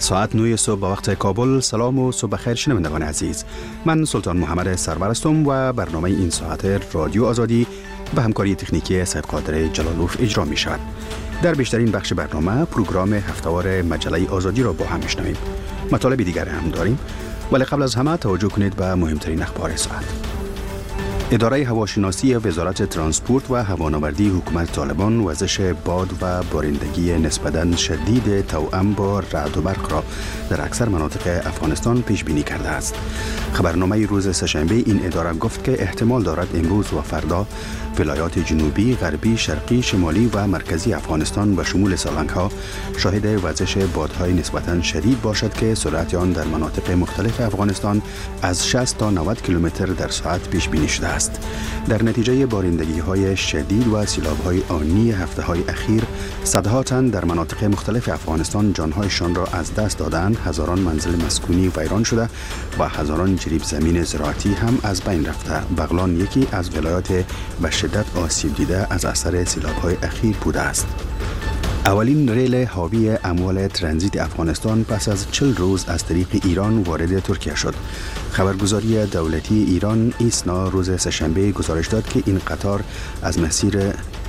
ساعت 9 صبح با وقت کابل. سلام و صبح بخیر شنوندگان عزیز. من سلطان محمد سرور هستم و برنامه این ساعت رادیو آزادی به همکاری تکنیکی سید قادر جلالوف اجرا می شود. در بیشترین بخش برنامه پروگرام هفته‌وار مجله آزادی را با هم میشنویم. مطالب دیگر هم داریم، ولی قبل از همه توجه کنید به مهمترین اخبار ساعت. اداره هواشناسی وزارت ترانسپورت و هوانوردی حکومت طالبان وزش باد و بارندگی نسبتاً شدید توأم با رعد و برق را در اکثر مناطق افغانستان پیش بینی کرده است. خبرنامه روز سه‌شنبه این اداره گفت که احتمال دارد امروز و فردا ولایات جنوبی، غربی، شرقی، شمالی و مرکزی افغانستان به شمول سالنگ‌ها شاهد وزش بادهای نسبتاً شدید باشد که سرعت آن در مناطق مختلف افغانستان از 60 تا 90 کیلومتر در ساعت پیش بینی شده است. در نتیجه بارندگی‌های شدید و سیلاب‌های آنی هفته‌های اخیر، صدها تن در مناطق مختلف افغانستان جان‌هایشان را از دست دادند، هزاران منزل مسکونی ویران شده و هزاران جریب زمین زراعتی هم از بین رفته. بغلان یکی از ولایات به شدت آسیب دیده از اثر سیلاب‌های اخیر بوده است. اولین ریل حاوی اموال ترانزیت افغانستان پس از 40 روز از طریق ایران وارد ترکیه شد. خبرگزاری دولتی ایران ایسنا روز سه‌شنبه گزارش داد که این قطار از مسیر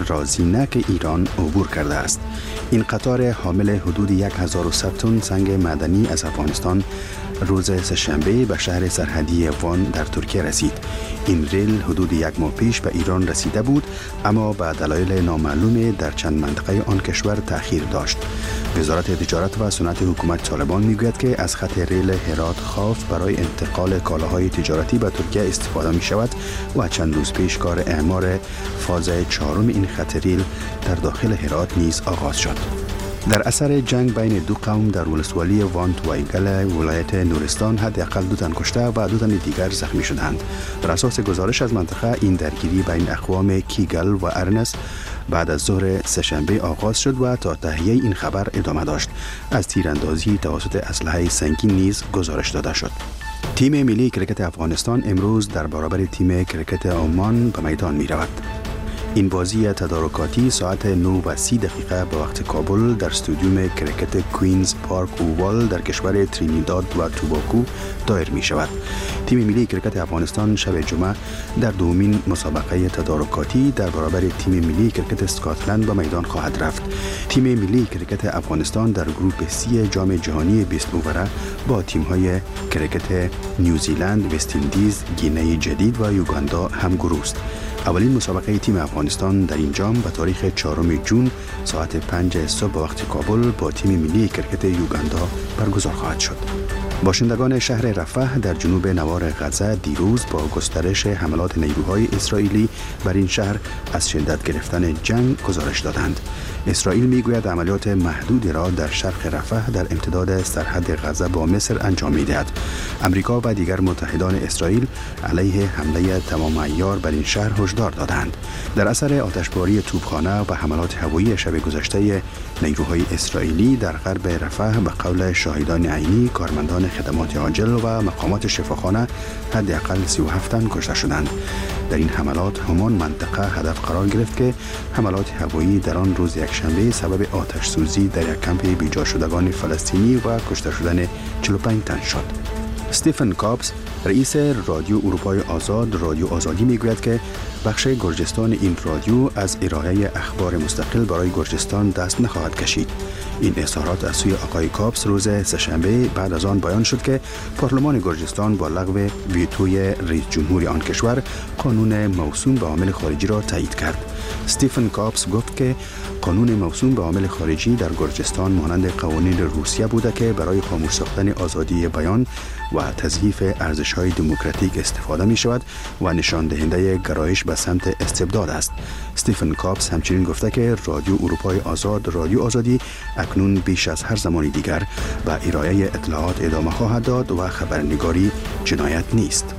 رازینک ایران عبور کرده است. این قطار حامل حدود 1100 تن سنگ معدنی از افغانستان روز سه‌شنبه به شهر سرحدی وان در ترکیه رسید. این ریل حدود 1 ماه پیش به ایران رسیده بود، اما به دلایل نامعلوم در چند منطقه آن کشور تأخیر داشت. وزارت تجارت و صنعت حکومت طالبان میگوید که از خط ریل هرات خاف برای انتقال کالاهای تجارتی به ترکیه استفاده می شود و چند روز پیش کار اعمار فاز 4 این خط ریل در داخل هرات نیز آغاز شد. در اثر جنگ بین دو قوم در ولسوالی وانت و ایگل ولایت نورستان حداقل 2 تن کشته و 2 تن دیگر زخمی شدند. بر اساس گزارش از منطقه، این درگیری بین اقوام کیگل و ارنس بعد از ظهر سه‌شنبه آغاز شد و تا تهیه این خبر ادامه داشت. از تیراندازی توسط اسلحه سنگین نیز گزارش داده شد. تیم ملی کرکت افغانستان امروز در برابر تیم کرکت عمان به میدان می رود. این بازی تدارکاتی ساعت 9:30 به وقت کابل در استادیوم کرکت کوینز پارک اووال در کشور ترینیداد و توباگو دایر می شود. تیم ملی کرکت افغانستان شب جمعه در دومین مسابقه تدارکاتی در برابر تیم ملی کرکت اسکاتلند به میدان خواهد رفت. تیم ملی کرکت افغانستان در گروپ سی جام جهانی 20 اووره با تیم‌های کرکت نیوزیلند، وست اندیز، گینه جدید و یوگاندا هم گروه است. اولین مسابقه تیم افغانستان در این جام به تاریخ 4 جون ساعت 5 صبح به وقت کابل با تیم ملی کرکت یوگاندا برگزار خواهد شد. باشندگان شهر رفح در جنوب نوار غزه دیروز با گسترش حملات نیروهای اسرائیلی بر این شهر از شدت گرفتن جنگ گزارش دادند. اسرائیل میگوید عملیات محدودی را در شرق رفح در امتداد سرحد غزه با مصر انجام میدهد. امریکا و دیگر متحدان اسرائیل علیه حمله تمام عیار بر این شهر هشدار دادند. در اثر آتشباری توپخانه و حملات هوایی شب گذشته نیروهای اسرائیلی در غرب رفح به قول شاهدان عینی، کارمندان خدمات عاجل و مقامات شفاخانه حداقل 37 تن کشته شدند. در این حملات همان منطقه هدف قرار گرفت که حملات هوایی در آن روز یکشنبه سبب آتش سوزی در یک کمپ بیجا شدگان فلسطینی و کشته شدن 45 تن شد. استیفن کابس رئیس رادیو اروپای آزاد رادیو آزادی میگوید که بخش گرجستان این رادیو از ارائه اخبار مستقل برای گرجستان دست نخواهد کشید. این اظهارات از سوی آقای کابس روز سه‌شنبه بعد از آن بیان شد که پارلمان گرجستان با لغو ویتوی رئیس جمهور آن کشور قانون موسوم به عوامل خارجی را تایید کرد. استیفن کابس گفت که قانون موسوم به عوامل خارجی در گرجستان مانند قوانین روسیه بوده که برای خاموش ساختن آزادی بیان و تضعیف ارزش‌های دموکراتیک استفاده می‌شود و نشان دهنده گرایش به سمت استبداد است. استیفن کابس همچنین گفته که رادیو اروپای آزاد رادیو آزادی اکنون بیش از هر زمان دیگر به ارائه اطلاعات ادامه خواهد داد و خبرنگاری جنایت نیست.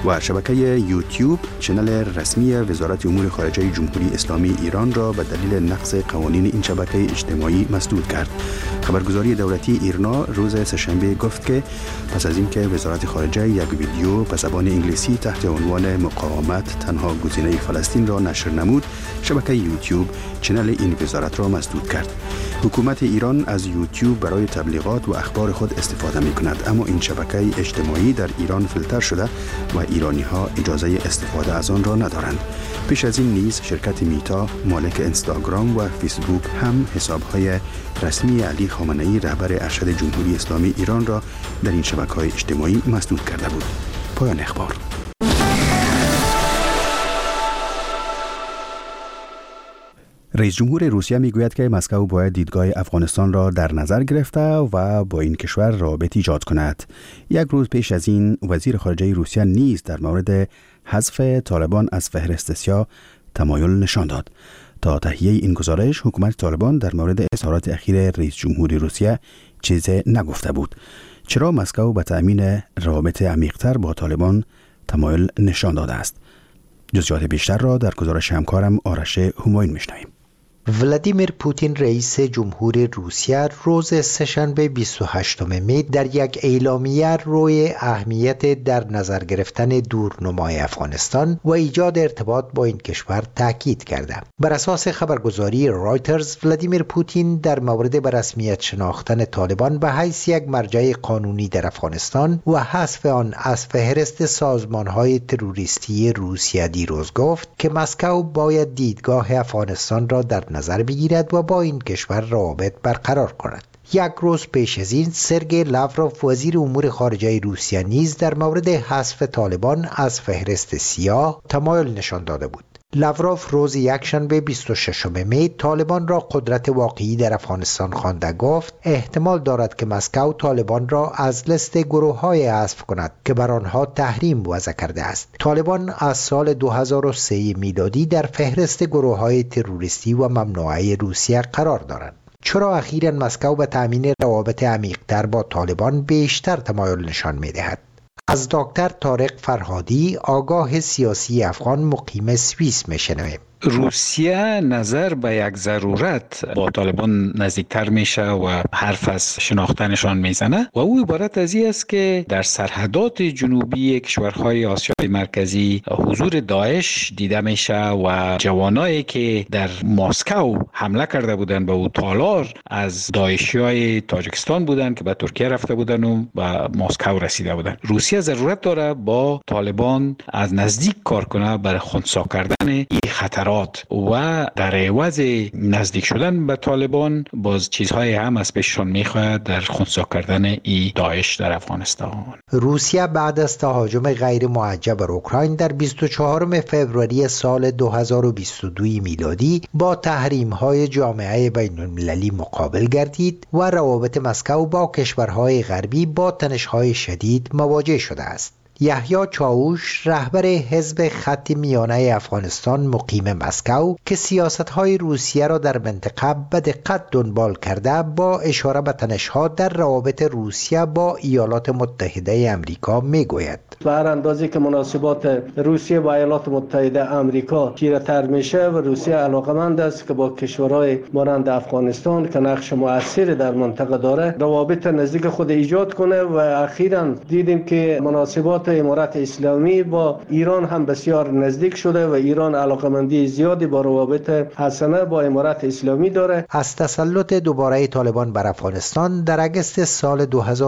و شبکه یوتیوب چنل رسمی وزارت امور خارجه جمهوری اسلامی ایران را به دلیل نقض قوانین این شبکه اجتماعی مسدود کرد. خبرگزاری دولتی ایرنا روز سه‌شنبه گفت که پس از اینکه وزارت خارجه یک ویدیو به زبان انگلیسی تحت عنوان مقاومت تنها گزینه فلسطین را نشر نمود، شبکه یوتیوب چنل این وزارت را مسدود کرد. حکومت ایران از یوتیوب برای تبلیغات و اخبار خود استفاده می کند، اما این شبکه اجتماعی در ایران فیلتر شده و ایرانی ها اجازه استفاده از آن را ندارند. پیش از این نیز شرکت میتا مالک اینستاگرام و فیسبوک هم حساب‌های رسمی علی خامنه‌ای رهبر ارشد جمهوری اسلامی ایران را در این شبکه‌های اجتماعی مسدود کرده بود. پایان اخبار. رئیس جمهور روسیه میگوید که مسکو باید دیدگاه افغانستان را در نظر گرفته و با این کشور رابطه ایجاد کند. یک روز پیش از این وزیر خارجه روسیه نیز در مورد حذف طالبان از فهرست سیاه تمایل نشان داد. تا تهیه این گزارش حکومت طالبان در مورد اظهارات اخیر رئیس جمهور روسیه چیزی نگفته بود. چرا مسکو به تأمین رابطه عمیق‌تر با طالبان تمایل نشان داده است؟ جزئیات بیشتر را در گزارش همکارم آرش همایون میشنویم. ولادیمیر پوتین رئیس جمهور روسیه روز سه‌شنبه 28 می در یک اعلامیه روی اهمیت در نظر گرفتن دورنمای افغانستان و ایجاد ارتباط با این کشور تاکید کرده. بر اساس خبرگزاری رایترز، ولادیمیر پوتین در مورد به رسمیت شناختن طالبان به حیث یک مرجع قانونی در افغانستان و حذف آن از فهرست سازمان‌های تروریستی روسیه دیروز گفت که مسکو باید دیدگاه افغانستان را در نظر بگیرد و با این کشور روابط برقرار کند. یک روز پیش از این سرگئی لاوروف وزیر امور خارجه روسیه نیز در مورد حذف طالبان از فهرست سیاه تمایل نشان داده بود. لاوروف روز یکشنبه 26 می طالبان را قدرت واقعی در افغانستان خوانده گفت احتمال دارد که مسکو طالبان را از لیست گروه‌های حذف کند که بر آنها تحریم وضع کرده است. طالبان از سال 2003 میلادی در فهرست گروه‌های تروریستی و ممنوعه روسیه قرار دارند. چرا اخیراً مسکو به تأمین روابط عمیق‌تر با طالبان بیشتر تمایل نشان می‌دهد؟ از دکتر طارق فرهادی، آگاه سیاسی افغان مقیم سوئیس میشنویم. روسیه نظر به یک ضرورت با طالبان نزدیکتر میشه و حرف از شناختنشان میزنه و او عبارت از این است که در سرحدات جنوبی کشورهای آسیای مرکزی حضور داعش دیده میشه و جوانایی که در مسکو حمله کرده بودن به او تالار از داعشیای تاجیکستان بودن که به ترکیه رفته بودن و به مسکو رسیده بودن. روسیه ضرورت داره با طالبان از نزدیک کار کنه برای خنثی کردن این خطرات و در عوض نزدیک شدن به طالبان باز چیزهای هم از پیششان میخواهد در خنثی کردن ای داعش در افغانستان. روسیه بعد از تهاجم غیر موجه بر اوکراین در 24 فوریه سال 2022 میلادی با تحریم‌های جامعه بین‌المللی مقابل گردید و روابط مسکو با کشورهای غربی با تنش‌های شدید مواجه شده است. یحیی چاوش رهبر حزب خط میانه افغانستان مقیم مسکو که سیاست‌های روسیه را در منطقه به دقت دنبال کرده با اشاره به تنش‌ها در روابط روسیه با ایالات متحده آمریکا میگوید به هر اندازه که مناسبات روسیه با ایالات متحده آمریکا تیره‌تر میشه و روسیه علاقمند است که با کشورهای مانند افغانستان که نقش مؤثری در منطقه داره روابط نزدیک خود ایجاد کنه و اخیراً دیدیم که مناسبات امارت اسلامی با ایران هم بسیار نزدیک شده و ایران علاقمندی زیادی با روابط حسنه با امارت اسلامی داره. از تسلط دوباره طالبان بر افغانستان در اگست سال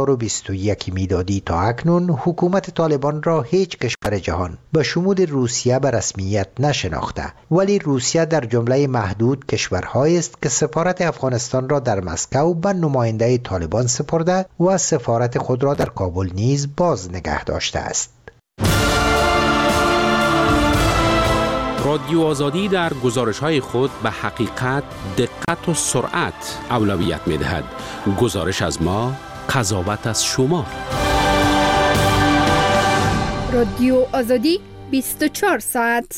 2021 میلادی تا اکنون حکومت طالبان را هیچ کشور جهان به شمول روسیه به رسمیت نشناخته، ولی روسیه در جمله محدود کشورهایی است که سفارت افغانستان را در مسکو به نماینده طالبان سپرده و سفارت خود را در کابل نیز باز نگه داشته است. رادیو آزادی در گزارش‌های خود به حقیقت، دقت و سرعت اولویت می‌دهد. گزارش از ما، قضاوت از شما. رادیو آزادی 24 ساعت.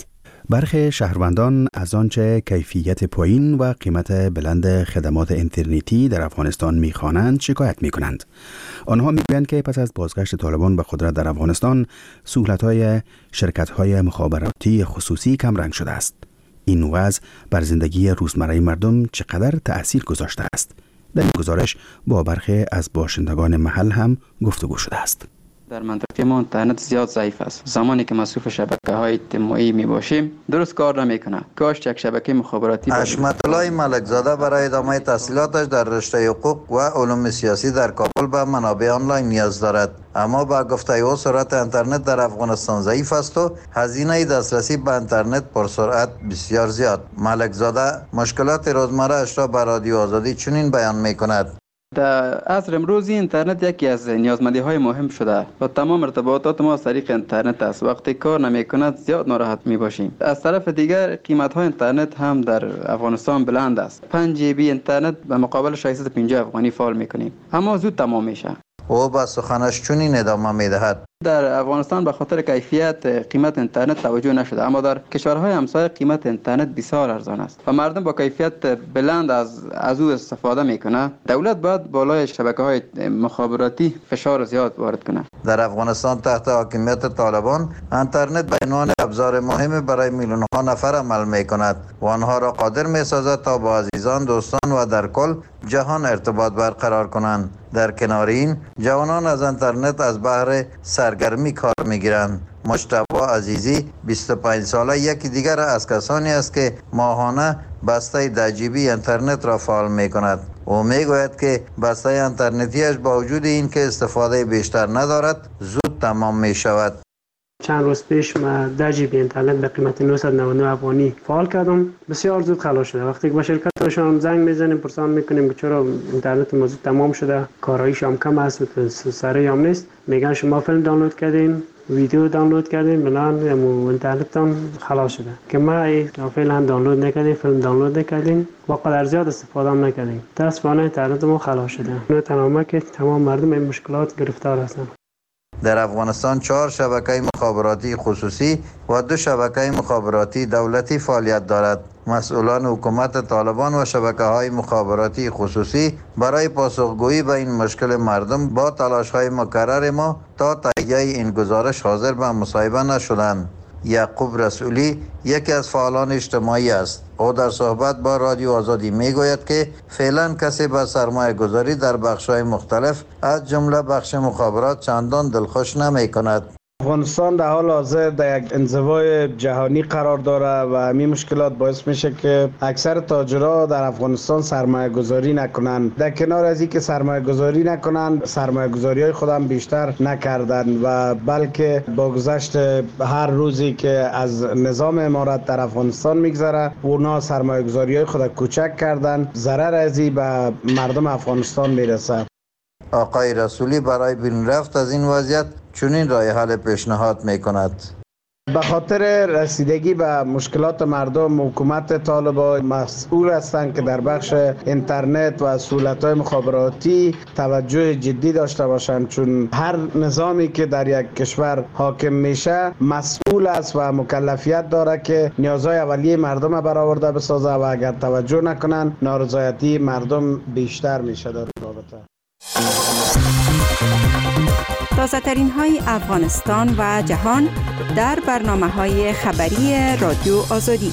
برخی شهروندان از آنچه کیفیت پایین و قیمت بلند خدمات اینترنتی در افغانستان می‌خوانند شکایت می‌کنند. آنها می‌گویند که پس از بازگشت طالبان به قدرت در افغانستان، سهولت‌های شرکت‌های مخابراتی خصوصی کمرنگ شده است. این وضع بر زندگی روزمره مردم چقدر تأثیر گذاشته است؟ در این گزارش با برخی از باشندگان محل هم گفتگو شده است. در منطقه ما اینترنت زیاد ضعیف است. زمانی که مصروف شبکه‌های اجتماعی می‌باشیم درست کار نمی‌کنه. کاش یک شبکه مخابراتی حشمت الله ملکزاده برای ادامه تحصیلاتش در رشته حقوق و علوم سیاسی در کابل به منابع آنلاین نیاز دارد، اما با گفته او سرعت اینترنت در افغانستان ضعیف است و هزینه دسترسی به اینترنت پر سرعت بسیار زیاد. ملکزاده مشکلات روزمره اش را به رادیو آزادی چنین بیان می‌کند: در عصر امروزی اینترنت یکی از نیازمندی‌های مهم شده و تمام ارتباطات ما از طریق اینترنت است. وقتی کار نمی‌کند زیاد ناراحت می‌باشیم. از طرف دیگر قیمت‌های اینترنت هم در افغانستان بلند است. 5 GB اینترنت به مقابل 650 افغانی فعال می‌کنیم، اما زود تمام میشه. او با سخنش چنین ادامه می‌دهد: در افغانستان به خاطر کیفیت قیمت اینترنت توجه نشده، اما در کشورهای همسایه قیمت اینترنت بسیار ارزان است و مردم با کیفیت بلند از او استفاده میکنه. دولت باید بالای شبکه‌های مخابراتی فشار زیاد وارد کنه. در افغانستان تحت حاکمیت طالبان اینترنت به عنوان ابزار مهم برای میلیون‌ها نفر عمل میکند و آنها را قادر میسازد تا با عزیزان، دوستان و در کل جهان ارتباط برقرار کنند. در کنار این، جوانان از اینترنت از بهر سرگرمی کار میگیرند. مجتبی عزیزی 25 ساله یکی دیگر از کسانی است که ماهانه بسته 10 GB اینترنت را فعال می کند. او می گوید که بسته اینترنتیش با وجود این که استفاده بیشتر ندارد زود تمام می شود. چند روز پیش ما 10 GB اینترنت به قیمت 999 افغانی فعال کردم. بسیار زود خلاص شده. وقتی که به شرکتشان زنگ میزنیم پرسان میکنیم که چرا اینترنت ما زود تمام شده، کارایش هم کم است و سریع هم نیست، میگن شما فیلم دانلود کردین، ویدیو دانلود کردین، بنان اینترنتتان خلاص شده. که ما فعلا دانلود نکردیم، فیلم دانلود نکردیم، با قدر زیاد استفاده هم نکردیم. متاسفانه اینترنت ما خلاص شده. نه تنها که تمام مردم این مشکلات گرفتار هستند. در افغانستان 4 شبکه مخابراتی خصوصی و 2 شبکه مخابراتی دولتی فعالیت دارد. مسئولان حکومت طالبان و شبکه‌های مخابراتی خصوصی برای پاسخگویی به این مشکل مردم با تلاش‌های مکرر ما تا تهیه این گزارش حاضر به مصاحبه نشدند. یعقوب رسولی یکی از فعالان اجتماعی است. او در صحبت با رادیو آزادی میگوید که فعلا کسی به سرمایه گذاری در بخش‌های مختلف از جمله بخش مخابرات چندان دلخوش نمی کند. افغانستان در حال حاضر در یک انزوای جهانی قرار داره و همین مشکلات باعث میشه که اکثر تاجرها در افغانستان سرمایه گذاری نکنن. در کنار از این که سرمایه گذاری نکنن، سرمایه گذاری های خودم بیشتر نکردن و بلکه با گذشت هر روزی که از نظام امارت در افغانستان میگذره اونا سرمایه گذاری های خود کوچک کردن. ضرر از این به مردم افغانستان میرسه. آقای رسولی برای بیرون رفت از این وضعیت چنین راه حل پیشنهاد میکند: به خاطر رسیدگی به مشکلات مردم، حکومت طالبان مسئول هستند که در بخش اینترنت و سهولت‌های مخابراتی توجه جدی داشته باشند، چون هر نظامی که در یک کشور حاکم میشه مسئول است و مکلفیت داره که نیازهای اولیه مردم برآورده بسازه و اگر توجه نکنن نارضایتی مردم بیشتر میشه در رابطه. تازه‌ترین های افغانستان و جهان در برنامه‌های خبری رادیو آزادی.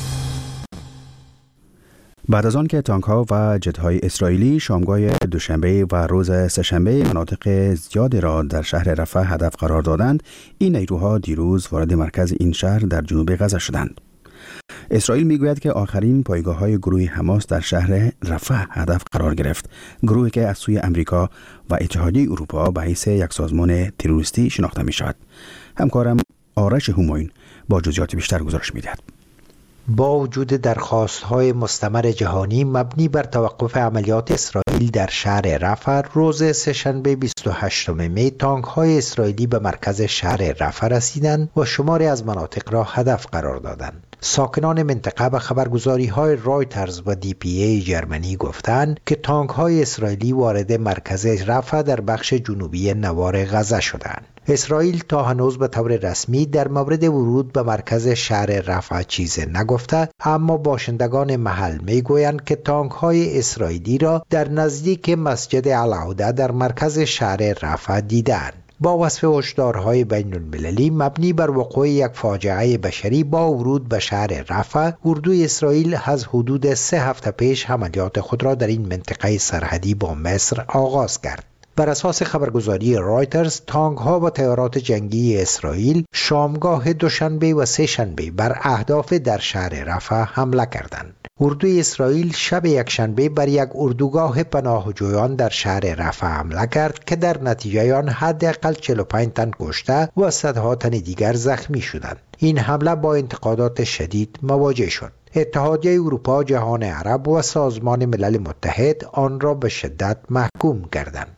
بعد از آن که تانک‌ها و جت‌های اسرائیلی شامگاه دوشنبه و روز سه‌شنبه مناطق زیادی را در شهر رفح هدف قرار دادند، این نیروها دیروز وارد مرکز این شهر در جنوب غزه شدند. اسرائیل میگوید که آخرین پایگاه‌های گروه حماس در شهر رفح هدف قرار گرفت، گروهی که از سوی امریکا و اتحادیه اروپا به حیث یک سازمان تروریستی شناخته می‌شود. همکارم آرش همایون با جزئیات بیشتر گزارش می‌دهد. با وجود درخواست‌های مستمر جهانی مبنی بر توقف عملیات اسرائیل در شهر رفح، روز سه‌شنبه 28 می تانک‌های اسرائیلی به مرکز شهر رفح رسیدند و شماری از مناطق را هدف قرار دادند. ساکنان منطقه به خبرگزاری‌های رایترز و DPA جرمنی گفتند که تانک‌های اسرائیلی وارد مرکز رفح در بخش جنوبی نوار غزه شدند. اسرائیل تا هنوز به طور رسمی در مورد ورود به مرکز شهر رفح چیزی نگفته، اما باشندگان محل میگویند که تانک‌های اسرائیلی را در نزدیک مسجد العوده در مرکز شهر رفح دیدند. با وصف هشدارهای بین المللی مبنی بر وقوع یک فاجعه بشری با ورود به شهر رفح، اردوی اسرائیل از حدود 3 هفته پیش عملیات خود را در این منطقه سرحدی با مصر آغاز کرد. بر اساس خبرگزاری رایترز، تانک‌ها و طیارات جنگی اسرائیل شامگاه دوشنبه و سه‌شنبه بر اهداف در شهر رفح حمله کردند. اردوی اسرائیل شب یکشنبه بر یک اردوگاه پناهجویان در شهر رفح حمله کرد که در نتیجه آن حداقل 45 تن کشته و صدها تن دیگر زخمی شدند. این حمله با انتقادات شدید مواجه شد. اتحادیه اروپا، جهان عرب و سازمان ملل متحد آن را به شدت محکوم کردند.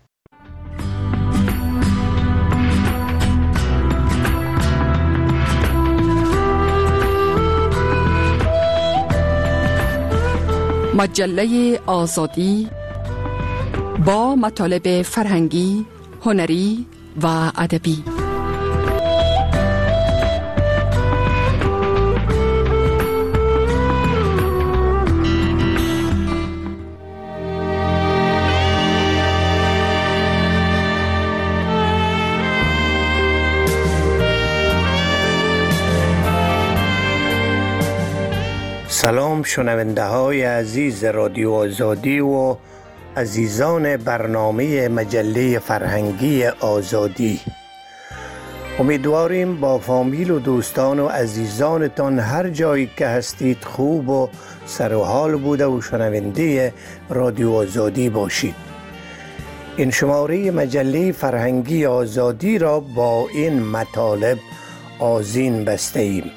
مجله آزادی با مطالب فرهنگی، هنری و ادبی. سلام شنونده های عزیز رادیو آزادی و عزیزان برنامه مجله فرهنگی آزادی. امیدواریم با فامیل و دوستان و عزیزانتان هر جایی که هستید خوب و سر و حال بوده و شنونده رادیو آزادی باشید. این شماره مجله فرهنگی آزادی را با این مطالب آذین بسته ایم.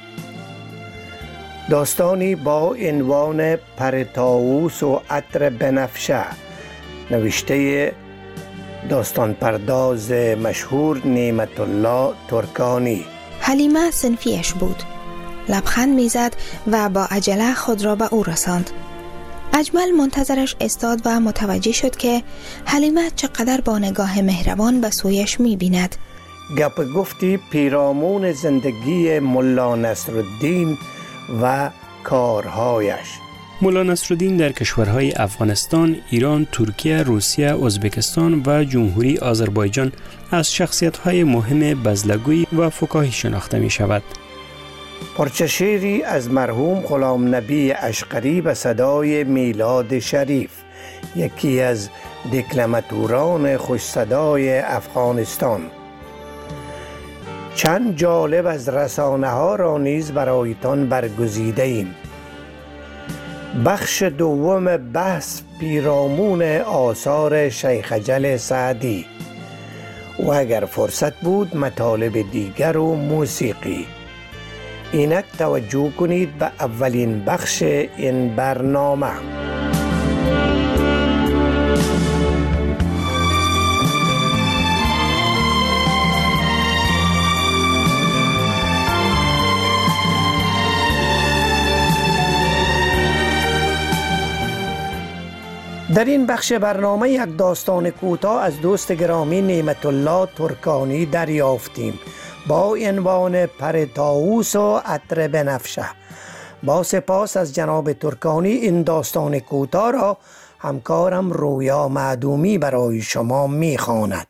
داستانی با عنوان پر طاووس و عطر بنفشه، نوشته داستان پرداز مشهور نعمت الله ترکانی. حلیمه صنفیش بود. لبخند میزد و با عجله خود را به او رساند. اجمل منتظرش استاد و متوجه شد که حلیمه چقدر با نگاه مهربان به سویش می‌بیند. گپ گفتی پیرامون زندگی ملا نصرالدین و کارهایش. ملا نصرالدین در کشورهای افغانستان، ایران، ترکیه، روسیه، ازبکستان و جمهوری آذربایجان از شخصیت‌های مهم بزلگویی و فکاهی شناخته می شود. پارچه شعری از مرحوم غلام نبی اشقری به صدای میلاد شریف، یکی از دکلماتوران خوش صدای افغانستان. چند جالب از رسانه ها را نیز برایتان برگزیده ایم. بخش دوم بحث پیرامون آثار شیخ جل سعدی و اگر فرصت بود مطالب دیگر و موسیقی. اینک توجه کنید به اولین بخش این برنامه. در این بخش برنامه یک داستان کوتاه از دوست گرامی نعمت الله ترکانی دریافتیم با عنوان پر طاووس و عطر بنفشه. با سپاس از جناب ترکانی این داستان کوتاه را همکارم رویا معدومی برای شما می‌خواند.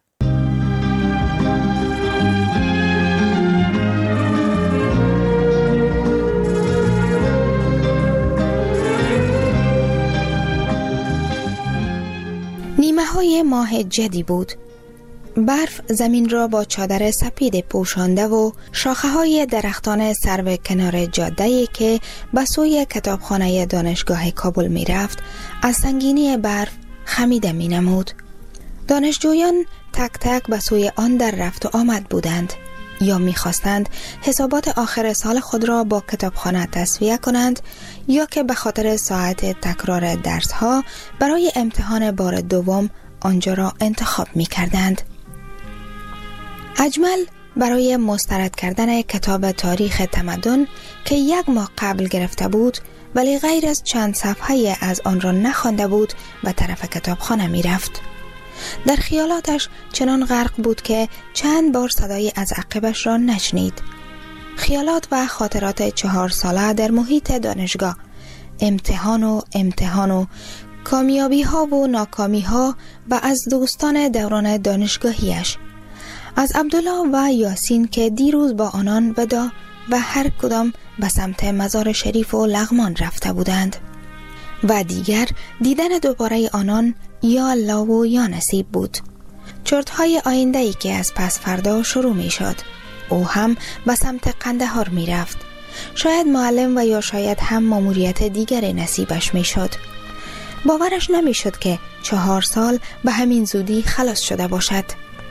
نیمه‌های ماه جدی بود. برف زمین را با چادر سپید پوشانده و شاخه‌های درختان سرو کنار جاده‌ای که به سوی کتابخانه دانشگاه کابل می‌رفت از سنگینی برف خمیده می‌نمود. دانشجویان تک تک به سوی آن در رفت و آمد بودند، یا می‌خواستند حسابات آخر سال خود را با کتابخانه تسویه کنند، یا که به خاطر ساعت تکرار درس‌ها برای امتحان بار دوم آنجا را انتخاب می‌کردند. اجمل برای مسترد کردن کتاب تاریخ تمدن که 1 ماه قبل گرفته بود ولی غیر از چند صفحه از آن را نخوانده بود و طرف کتابخانه می رفت. در خیالاتش چنان غرق بود که چند بار صدای از عقبش را نشنید. خیالات و خاطرات 4 ساله در محیط دانشگاه، امتحان و کامیابی ها و ناکامی ها و از دوستان دوران دانشگاهیش، از عبدالله و یاسین که دیروز با آنان ودا و هر کدام به سمت مزار شریف و لغمان رفته بودند و دیگر دیدن دوباره آنان یا الله و یا نصیب بود. چرت‌های آینده‌ای که از پس فردا شروع می شد. او هم به سمت قندهار می رفت. شاید معلم و یا شاید هم ماموریت دیگر نصیبش می شد. باورش نمی شد که 4 سال به همین زودی خلاص شده باشد.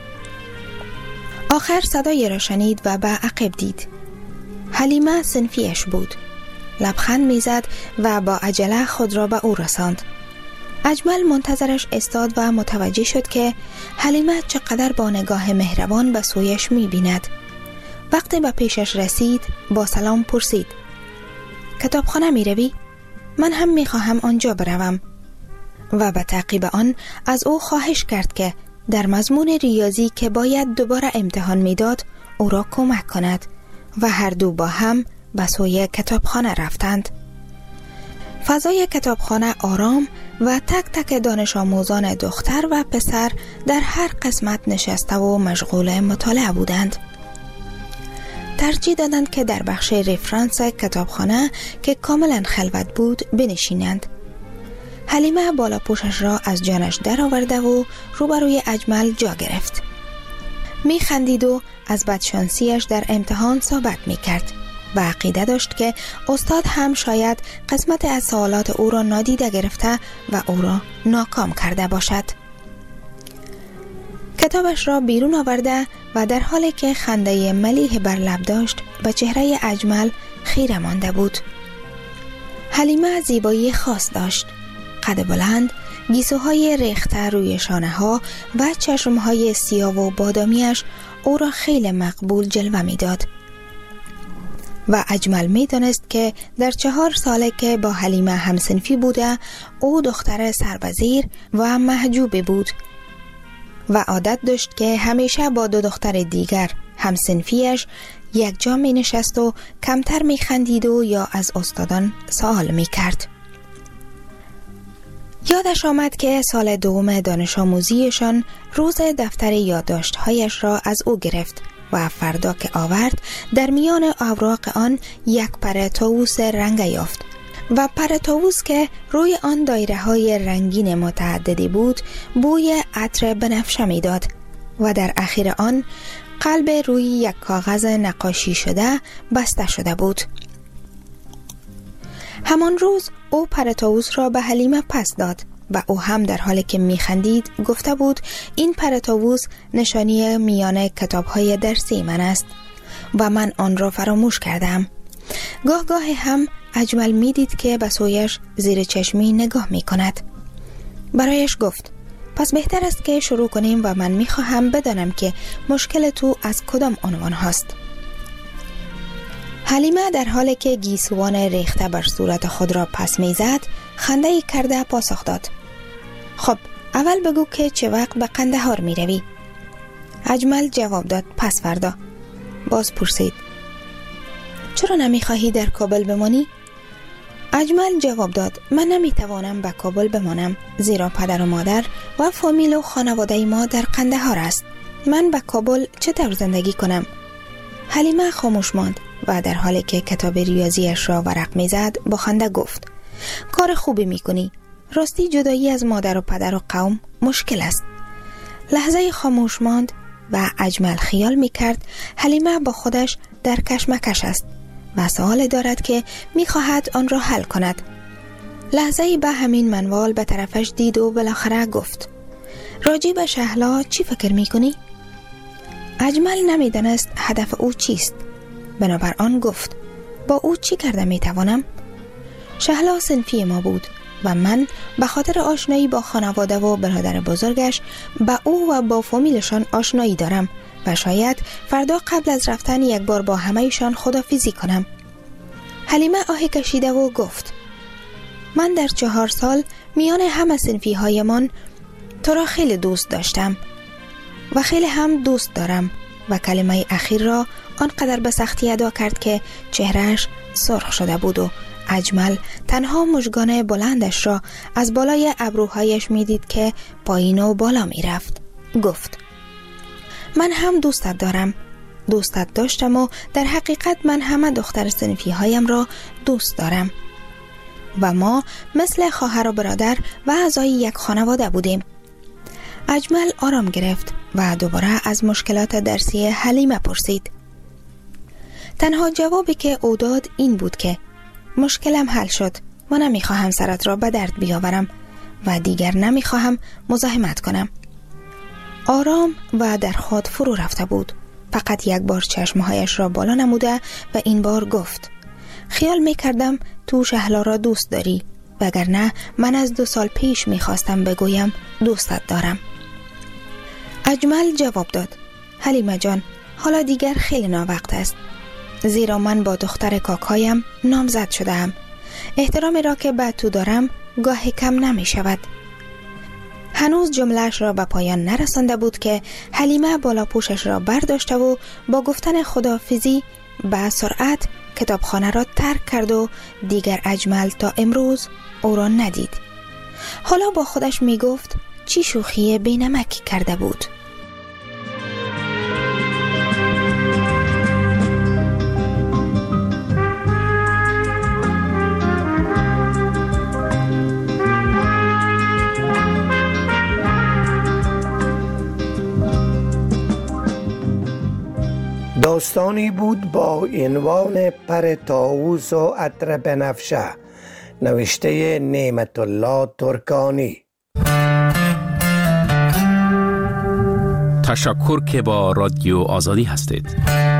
آخر صدای را شنید و به عقب دید. حلیمه صنفیش بود. لبخند می زد و با عجله خود را به او رساند. اجمل منتظرش استاد و متوجه شد که حلیمه چقدر با نگاه مهربان به سویش می بیند. وقتی به پیشش رسید با سلام پرسید: کتابخانه می روی؟ من هم می خواهم آنجا بروم. و به تعقیب آن از او خواهش کرد که در مضمون ریاضی که باید دوباره امتحان می داد او را کمک کند و هر دو با هم به سوی کتابخانه رفتند. فضای کتابخانه آرام و تک تک دانش آموزان دختر و پسر در هر قسمت نشسته و مشغول مطالعه بودند. ترجیح دادند که در بخش رفرانس کتابخانه که کاملا خلوت بود بنشینند. حلیمه بالا پوشش را از جانش در آورده و روبروی اجمل جا گرفت. می خندید و از بدشانسیش در امتحان صحبت می کرد و عقیده داشت که استاد هم شاید قسمت از سوالات او را نادیده گرفته و او را ناکام کرده باشد. کتابش را بیرون آورده و در حالی که خنده ملیح بر لب داشت به چهره اجمل خیره مانده بود. حلیمه زیبایی خاص داشت. قد بلند، گیسوهای ریخته روی شانه ها و چشمهای سیاه و بادامیش او را خیلی مقبول جلوه می داد. و اجمل می دانست که در 4 ساله که با حلیمه همسنفی بوده او دختر سربزیر و محجوب بود و عادت داشت که همیشه با 2 دختر دیگر همسنفیش یک جا می نشست و کمتر می خندید و یا از استادان سوال می کرد. یادش آمد که سال 2 دانش آموزیشان روز دفتر یادداشت‌هایش را از او گرفت و فردا که آورد در میان اوراق آن یک پر طاووس رنگ یافت و پر طاووس که روی آن دایره‌های رنگین متعددی بود بوی عطر بنفشه می‌داد و در اخیر آن قلب روی یک کاغذ نقاشی شده بسته شده بود. همان روز او پر طاووس را به حلیمه پس داد و او هم در حالی که میخندید گفته بود این پر طاووس نشانی میان کتاب‌های درسی من است و من آن را فراموش کردم. گاه هم اجمل میدید که به سویش زیر چشمی نگاه میکند. برایش گفت پس بهتر است که شروع کنیم و من میخواهم بدانم که مشکل تو از کدام عنوان هست. حلیمه در حالی که گیسوان ریخته بر صورت خود را پس میزد خنده‌ای کرده پاسخ داد: خب اول بگو که چه وقت به قندهار می روی؟ اجمل جواب داد پس فردا. باز پرسید: چرا نمی خواهی در کابل بمانی؟ اجمل جواب داد: من نمی توانم به کابل بمانم زیرا پدر و مادر و فامیل و خانواده ما در قندهار است. من به کابل چطور زندگی کنم؟ حلیمه خاموش ماند و در حالی که کتاب ریاضیش را ورق می زد با خنده گفت: کار خوبی می کنی. راستی جدایی از مادر و پدر و قوم مشکل است. لحظه خاموش ماند و اجمل خیال می کرد حلیمه با خودش در کشمکش است و سوال دارد که می خواهد آن را حل کند. لحظه‌ای به همین منوال به طرفش دید و بالاخره گفت: راجع به شهلا چی فکر می کنی؟ اجمل نمی دانست هدف او چیست. بنابر آن گفت: با او چی کرده می توانم؟ شهلا صنفی ما بود و من به خاطر آشنایی با خانواده و برادر بزرگش با او و با فامیلشان آشنایی دارم و شاید فردا قبل از رفتن یک بار با همه‌شان خداحافظی کنم. حلیمه آهی کشیده و گفت: من در 4 سال میان همه صنفی هایمان تو را خیلی دوست داشتم و خیلی هم دوست دارم. و کلمه اخیر را آنقدر به سختی ادا کرد که چهرهش سرخ شده بود و اجمل تنها مژگان بلندش را از بالای ابروهایش میدید که پایین و بالا میرفت. گفت: من هم دوستت دارم، دوستت داشتم و در حقیقت من همه دختر صنفی هایم را دوست دارم و ما مثل خواهر و برادر و اعضای یک خانواده بودیم. اجمل آرام گرفت و دوباره از مشکلات درسی حلیمه پرسید. تنها جوابی که او داد این بود که مشکلم حل شد و نمیخواهم سرت را به درد بیاورم و دیگر نمیخواهم مزاحمت کنم. آرام و در خود فرو رفته بود. فقط یک بار چشمهایش را بالا نموده و این بار گفت: خیال میکردم تو شهلا را دوست داری، وگرنه من از 2 سال پیش میخواستم بگویم دوستت دارم. اجمل جواب داد: حلیمه جان، حالا دیگر خیلی ناوقت است، زیرا من با دختر کاکایم نامزد شدم. احترامی را که به تو دارم گاهی کم نمی شود. هنوز جملهش را به پایان نرسانده بود که حلیمه بالا پوشش را برداشته و با گفتن خداحافظی به سرعت کتابخانه را ترک کرد و دیگر اجمل تا امروز او را ندید. حالا با خودش می گفت چی شوخی بی‌نمکی کرده بود. داستانی بود با عنوان پر طاووس و عطر بنفشه، نوشته نعمت الله ترکانی. تشکر که با رادیو آزادی هستید.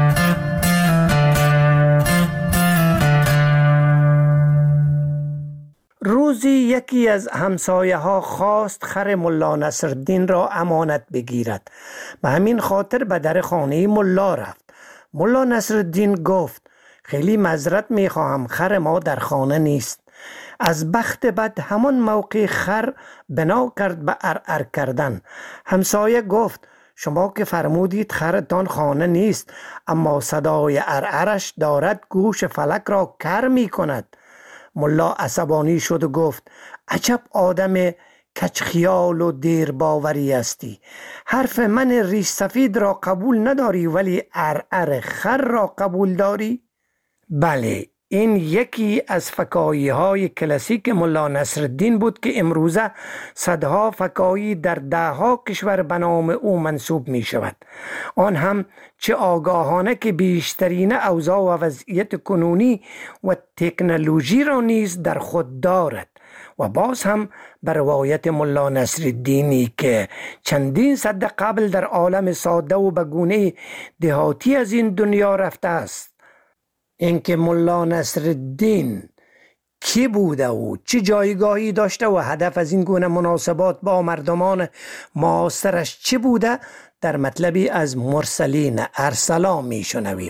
روزی یکی از همسایه ها خواست خر ملا نصرالدین را امانت بگیرد. به همین خاطر به در خانه ملا رفت. ملا نصرالدین گفت: خیلی معذرت میخواهم، خر ما در خانه نیست. از بخت بد همان موقع خر بنا کرد به ارعر کردن. همسایه گفت: شما که فرمودید خرتان خانه نیست، اما صدای ارعرش دارد گوش فلک را کر می کند. ملا عصبانی شد و گفت: عجب آدم کج خیال و دیر باوری هستی. حرف من ریش سفید را قبول نداری ولی ارعر خر را قبول داری؟ بله، این یکی از فکاهی های کلاسیک ملا نصرالدین بود که امروزه صدها فکاهی در 10 کشور به نام او منسوب می شود. آن هم چه آگاهانه که بیشترین اوضاع و وضعیت کنونی و تکنولوژی را نیز در خود دارد. و باز هم به روایت ملا نصرالدینی که چندین صد قبل در عالم ساده و به گونه دهاتی از این دنیا رفته است. اینکه ملا نصرالدین کی بوده و چه جایگاهی داشته و هدف از این گونه مناسبات با مردمان معاصرش چه بوده، در مطلبی از مرسلین ارسلا می شنویم.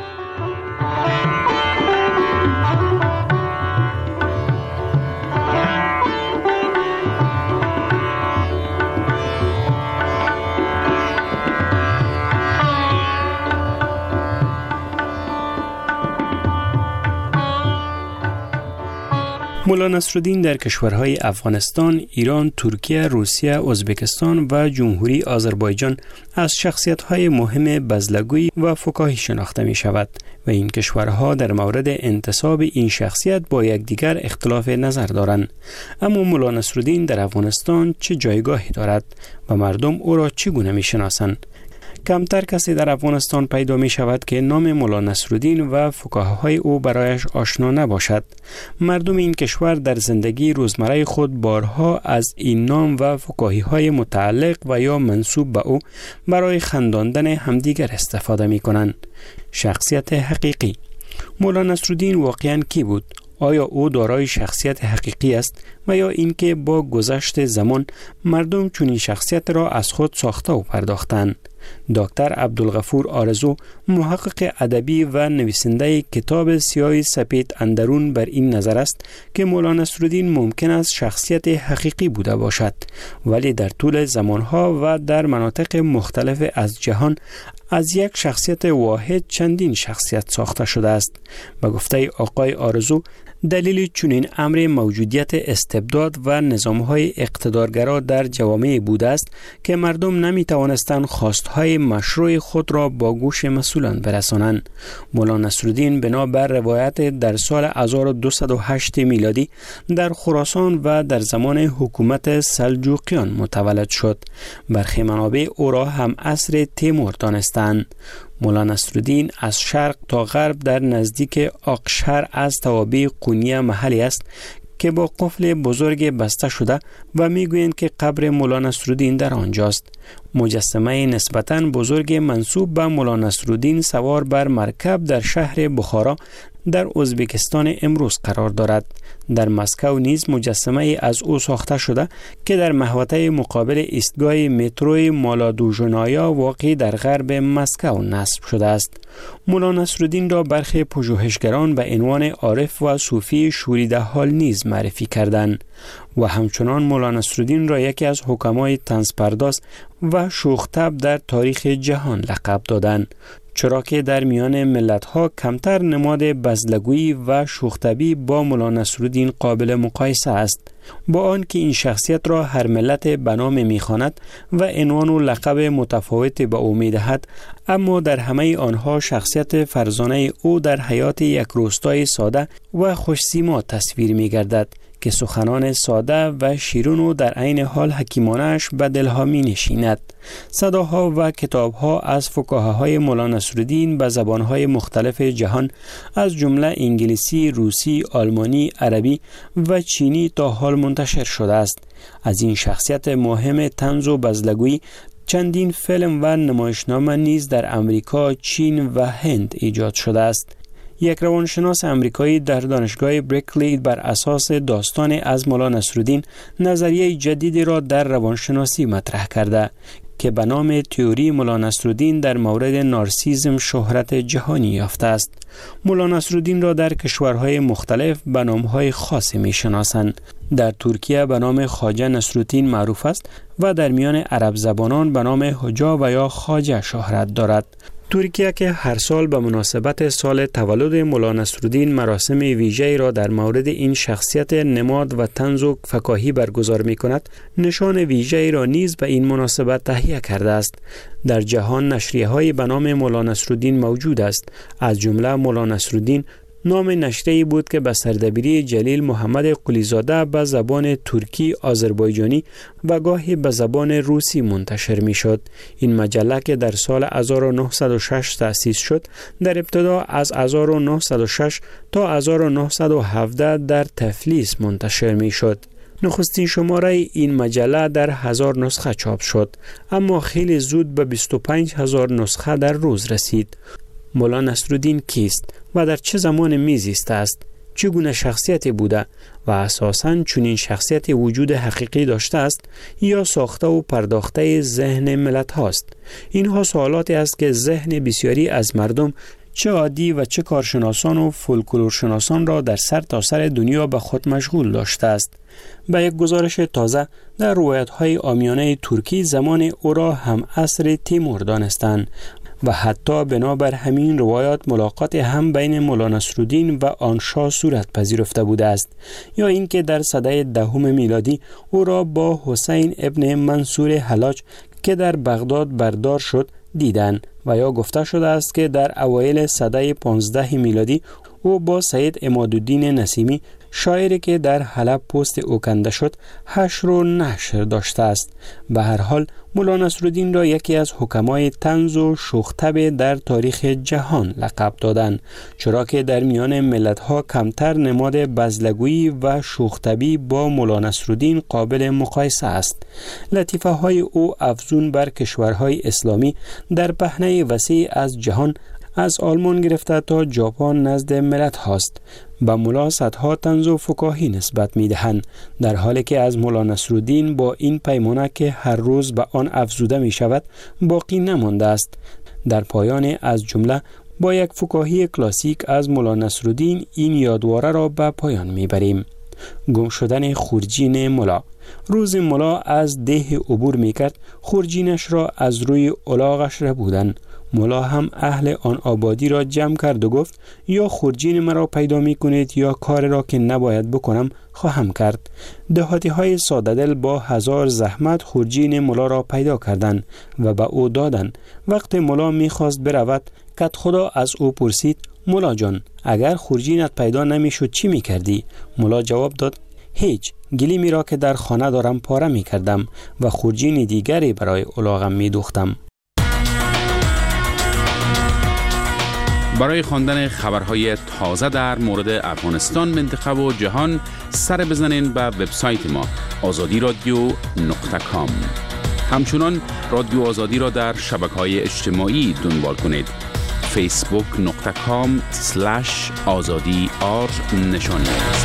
ملا نصرالدین در کشورهای افغانستان، ایران، ترکیه، روسیه، ازبکستان و جمهوری آذربایجان از شخصیت‌های مهم بزلگویی و فکاهی شناخته می شود و این کشورها در مورد انتساب این شخصیت با یکدیگر اختلاف نظر دارند. اما ملا نصرالدین در افغانستان چه جایگاهی دارد و مردم او را چگونه می شناسند؟ کمتر کسی در افغانستان پیدا می شود که نام ملا نصرالدین و فکاهه‌های او برایش آشنا نباشد. مردم این کشور در زندگی روزمره خود بارها از این نام و فکاهی‌های متعلق و یا منسوب به او برای خنداندن همدیگر استفاده می کنند. شخصیت حقیقی مولا نصرالدین واقعاً کی بود؟ آیا او دارای شخصیت حقیقی است و یا اینکه با گذشت زمان مردم چنین شخصیت را از خود ساخته و پرداختند؟ دکتر عبدالغفور آرزو، محقق ادبی و نویسنده کتاب سیاه سپید اندرون، بر این نظر است که مولانا نصرالدین ممکن است شخصیت حقیقی بوده باشد، ولی در طول زمانها و در مناطق مختلف از جهان از یک شخصیت واحد چندین شخصیت ساخته شده است. به گفته آقای آرزو، دلیل چنین امر موجودیت استبداد و نظام‌های اقتدارگرا در جوامع بوده است که مردم نمی توانستند خواستهای مشروع خود را با گوش مسئولان برسانند. مولانا نصرالدین بنابر روایت در سال 1208 میلادی در خراسان و در زمان حکومت سلجوقیان متولد شد. برخی منابع او را هم عصر تیمور دانستند. مولانا نصرالدین از شرق تا غرب در نزدیک آقشهر از توابع قونیه محلی است که با قفل بزرگ بسته شده و میگویند که قبر مولانا نصرالدین در آنجاست. مجسمه نسبتاً بزرگ منسوب به مولانا نصرالدین سوار بر مرکب در شهر بخارا در ازبکستان امروز قرار دارد. در مسکو نیز مجسمه از او ساخته شده که در محوطه مقابل ایستگاه مترو مالادوژنایا واقع در غرب مسکو نصب شده است. مولانا نصرالدین را برخی پژوهشگران به عنوان عارف و صوفی شوریده حال نیز معرفی کردند و همچنان مولانا نصرالدین را یکی از حکمای طنزپرداز و شوخ‌طبع در تاریخ جهان لقب دادند، چرا که در میان ملت‌ها کمتر نماد بزلگویی و شوخ‌طبعی با مولانا نصرالدین قابل مقایسه است، با آنکه این شخصیت را هر ملت به نام می‌خواند و عنوان و لقب متفاوت به او می‌دهد، اما در همه آنها شخصیت فرزانه او در حیات یک روستای ساده و خوش‌سیما تصویر می‌گردد که سخنان ساده و شیرین و در عین حال حکیمانه‌اش به دلها می‌نشیند. صداها و کتاب‌ها از فکاهه‌های مولانا نصرالدین به زبان‌های مختلف جهان از جمله انگلیسی، روسی، آلمانی، عربی و چینی تا حال منتشر شده است. از این شخصیت مهم طنز و بزلگویی چندین فیلم و نمایشنامه نیز در امریکا، چین و هند ایجاد شده است. یک روانشناس امریکایی در دانشگاه برکلی بر اساس داستان از مولانا نصرالدین نظریه جدیدی را در روانشناسی مطرح کرده که به نام تئوری مولانا نصرالدین در مورد نارسیسم شهرت جهانی یافته است. مولانا نصرالدین را در کشورهای مختلف به نام‌های خاصی می‌شناسند. در ترکیه به نام خواجه نصرالدین معروف است و در میان عرب زبانان به نام حجا و یا خواجه شهرت دارد. ترکیه که هر سال به مناسبت سال تولد مولانا نصرالدین مراسم ویژه‌ای را در مورد این شخصیت نماد و طنز و فکاهی برگزار می‌کند، نشان ویژه‌ای را نیز به این مناسبت تهیه کرده است. در جهان نشریه‌های به نام مولانا نصرالدین موجود است، از جمله مولانا نصرالدین نام نشریه‌ای بود که به سردبیری جلیل محمد قلیزاده به زبان ترکی، آذربایجانی و گاهی به زبان روسی منتشر می‌شد. این مجله که در سال 1906 تأسیس شد، در ابتدا از 1906 تا 1917 در تفلیس منتشر می‌شد. نخستین شماره این مجله در 1000 نسخه چاپ شد، اما خیلی زود به 25000 نسخه در روز رسید. مولانا نصرالدین کیست و در چه زمان میزیسته است؟ چگونه شخصیتی بوده و اساساً چنین شخصیتی وجود حقیقی داشته است یا ساخته و پرداخته ذهن ملت هاست؟ اینها سوالاتی است که ذهن بسیاری از مردم، چه عادی و چه کارشناسان و فولکلورشناسان را در سر تا سر دنیا به خود مشغول داشته است. به یک گزارش تازه در روایت‌های عامیانه ترکی زمان او را هم عصر تیمور دانستند و حتی بنابر همین روایات ملاقات هم بین مولانا نصرالدین و آن شاه صورت پذیرفته بوده است، یا اینکه در سده 10 میلادی او را با حسین ابن منصور حلاج که در بغداد بردار شد دیدند، و یا گفته شده است که در اوایل سده 15 میلادی او با سید عمادالدین نسیمی شاعری که در حلب پوست او کنده شد حشر و نشر داشته است. به هر حال مولانا نصرالدین را یکی از حکمای طنز و شوخ‌طبع در تاریخ جهان لقب دادند، چرا که در میان ملت‌ها کمتر نماد بزلگویی و شوخ‌طبعی با مولانا نصرالدین قابل مقایسه است. لطیفه‌های او افزون بر کشورهای اسلامی در پهنه وسیع از جهان از آلمان گرفته تا ژاپن نزد ملت هاست. به ملا صدها طنز و فکاهی نسبت می دهند، در حالی که از ملا نصرالدین با این پیمانه که هر روز به آن افزوده می شود باقی نمانده است. در پایان از جمله با یک فکاهی کلاسیک از ملا نصرالدین این یادواره را به پایان می بریم. گم شدن خورجین ملا. روز ملا از ده عبور می کرد، خورجینش را از روی الاغش ربودن. ملا هم اهل آن آبادی را جمع کرد و گفت یا خورجین مرا پیدا می کنید یا کار را که نباید بکنم خواهم کرد. دهاتی های ساده دل با هزار زحمت خورجین ملا را پیدا کردند و به او دادند. وقت ملا می خواست برود، کت خدا از او پرسید ملا جان اگر خورجینت پیدا نمی شد چی می کردی؟ ملا جواب داد هیچ، گلیمی را که در خانه دارم پاره می کردم و خورجین دیگری برای الاغم می دوختم. برای خواندن خبرهای تازه در مورد افغانستان، منطقه و جهان سر بزنین به وبسایت ما azadi.radio.com. همچنان رادیو آزادی را در شبکه‌های اجتماعی دنبال کنید. facebook.com/azadi_r نشانی است.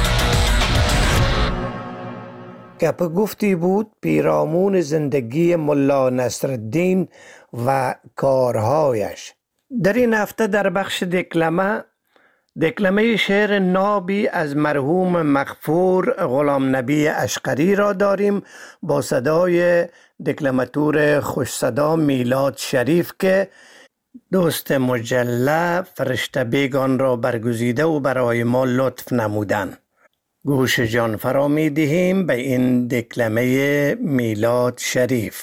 گپ گفتی بود پیرامون زندگی ملا نصرالدین و کارهایش. در این هفته در بخش دکلمه شعر نابی از مرحوم مغفور غلام نبی اشقری را داریم با صدای دکلماتور خوش صدا میلاد شریف که دوست مجله فرشته بیگان را برگزیده و برای ما لطف نمودن. گوش جان فرا می دهیم به این دکلمه میلاد شریف.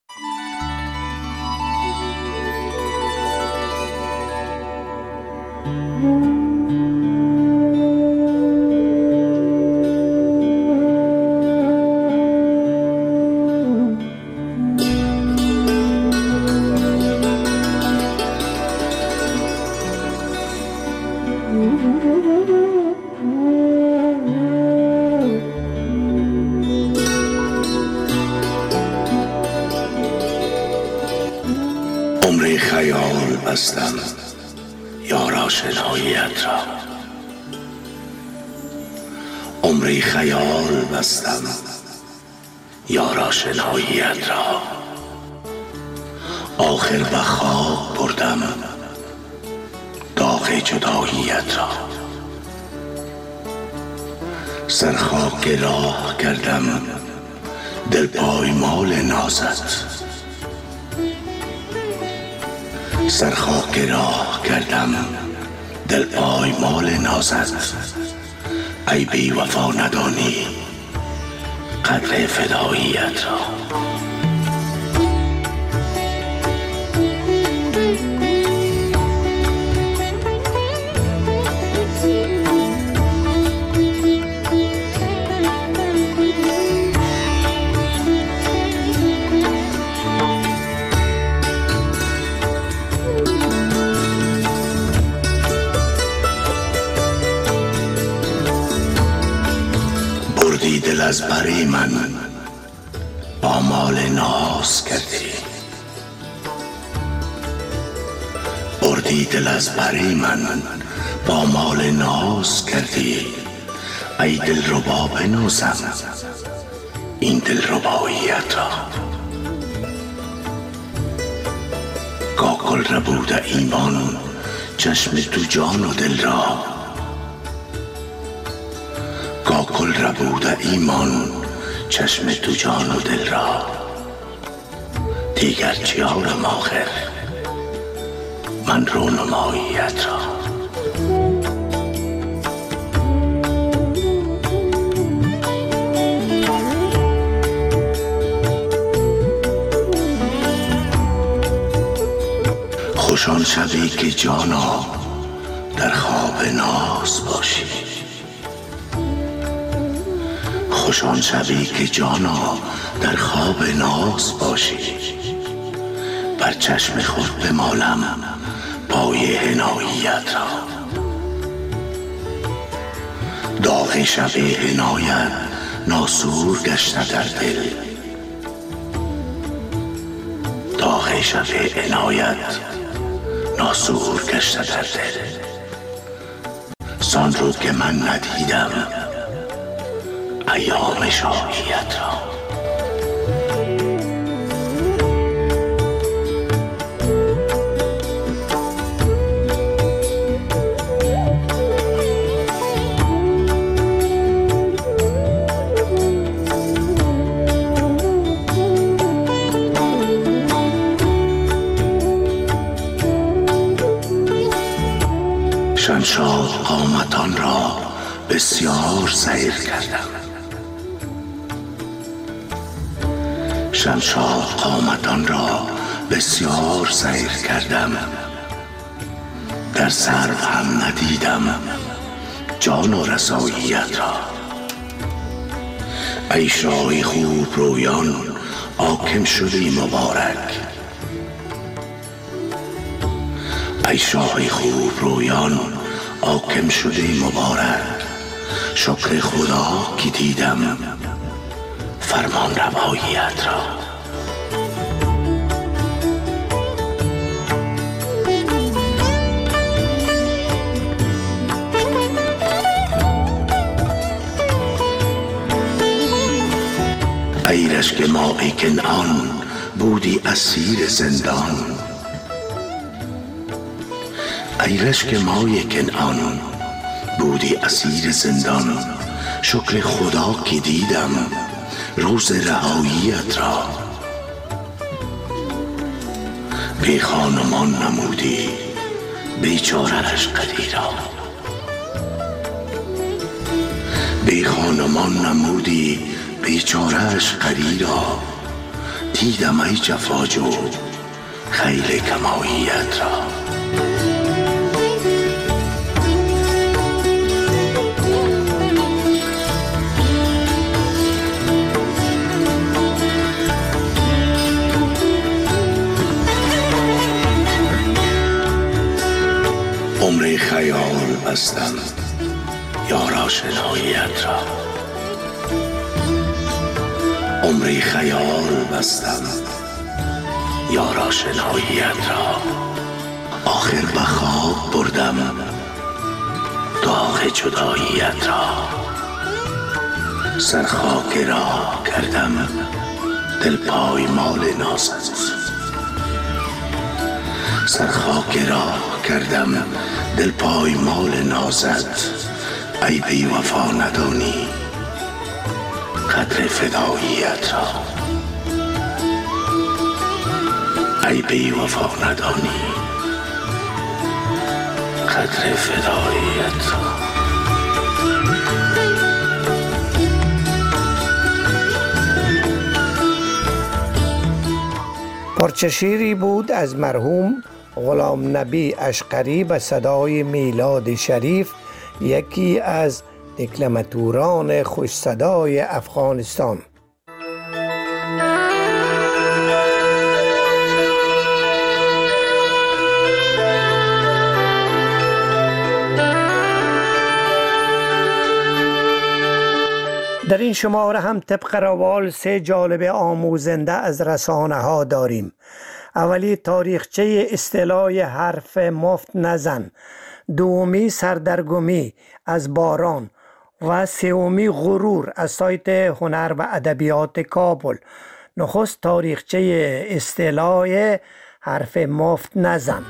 عمری خیال بستم یار آشناییت را، عمری خیال بستم یار آشناییت را، آخر به خواب بردم داغ جداییت را، سرخاک راه کردم دل پایمال نازت، سرخاک راه کردم دل پایمال نازت، ای بی وفا ندانی قدر فداییت را. بردی دل از بری من با مال ناز کردی، بردی دل از بری من با مال ناز کردی، ای دل ربا بنازم این دل رباییت را. کاکل ربوده ایمان چشم تو جان و دل را، کاکل ربوده ایمان چشم تو جان و دل را، دیگر چیارم آخر من رونماییت را. خوشان شبی که جانا در خواب ناز باشی، خوشان شبی که جانا در خواب ناز باشی، بر چشم خود بمالم پای حناییت را. داغ شب حنایت ناسور گشته در دل، داغ شب عنایت ناسور گشته در دل، زان رو که من ندیدم ایام شاهیت را. شمشاد قامتان را بسیار سیر کردم، شمشاد قامتان را بسیار سیر کردم، در سرو هم ندیدم جان و رساییت را. ای شاه خوب رویان حاکم شدی مبارک، ای شاه خوب رویان حاکم شدی مبارک، شکر خدا که دیدم فرمان رواییت را. ای رشک ماهی کنعان بودی اسیر زندان، ای رشک مای کنعان بودی اسیر زندان، شکر خدا که دیدم روز رهاییت را. بی خانمان نمودی بیچاره‌اش قدی را، بی خانمان نمودی بیچاره‌اش قدی را. دیدم ای جفاجو خیل کماییت را. عمر خیال بستم یار آشناییت را، عمر خیال بستم یار آشناییت را. آخر به خواب بردم داغ جداییت را، سرخاک راه کردم دل پایمال نازت، سرخاک راه کردم دل پایمال نازت. ای بی وفا ندانی قدر فداییت را، ای بی وفا ندانی قدر فداییت را. پارچه شیری بود از مرحوم غلام نبی اشقری به صدای میلاد شریف، یکی از دکلماتوران خوش صدای افغانستان. در این شماره هم طبق روال 3 جالب آموزنده از رسانه ها داریم. اولی تاریخچه اصطلاح حرف مفت نزن، دومی سردرگمی از باران و سومی غرور از سایت هنر و ادبیات کابل. نخست تاریخچه اصطلاح حرف مفت نزن.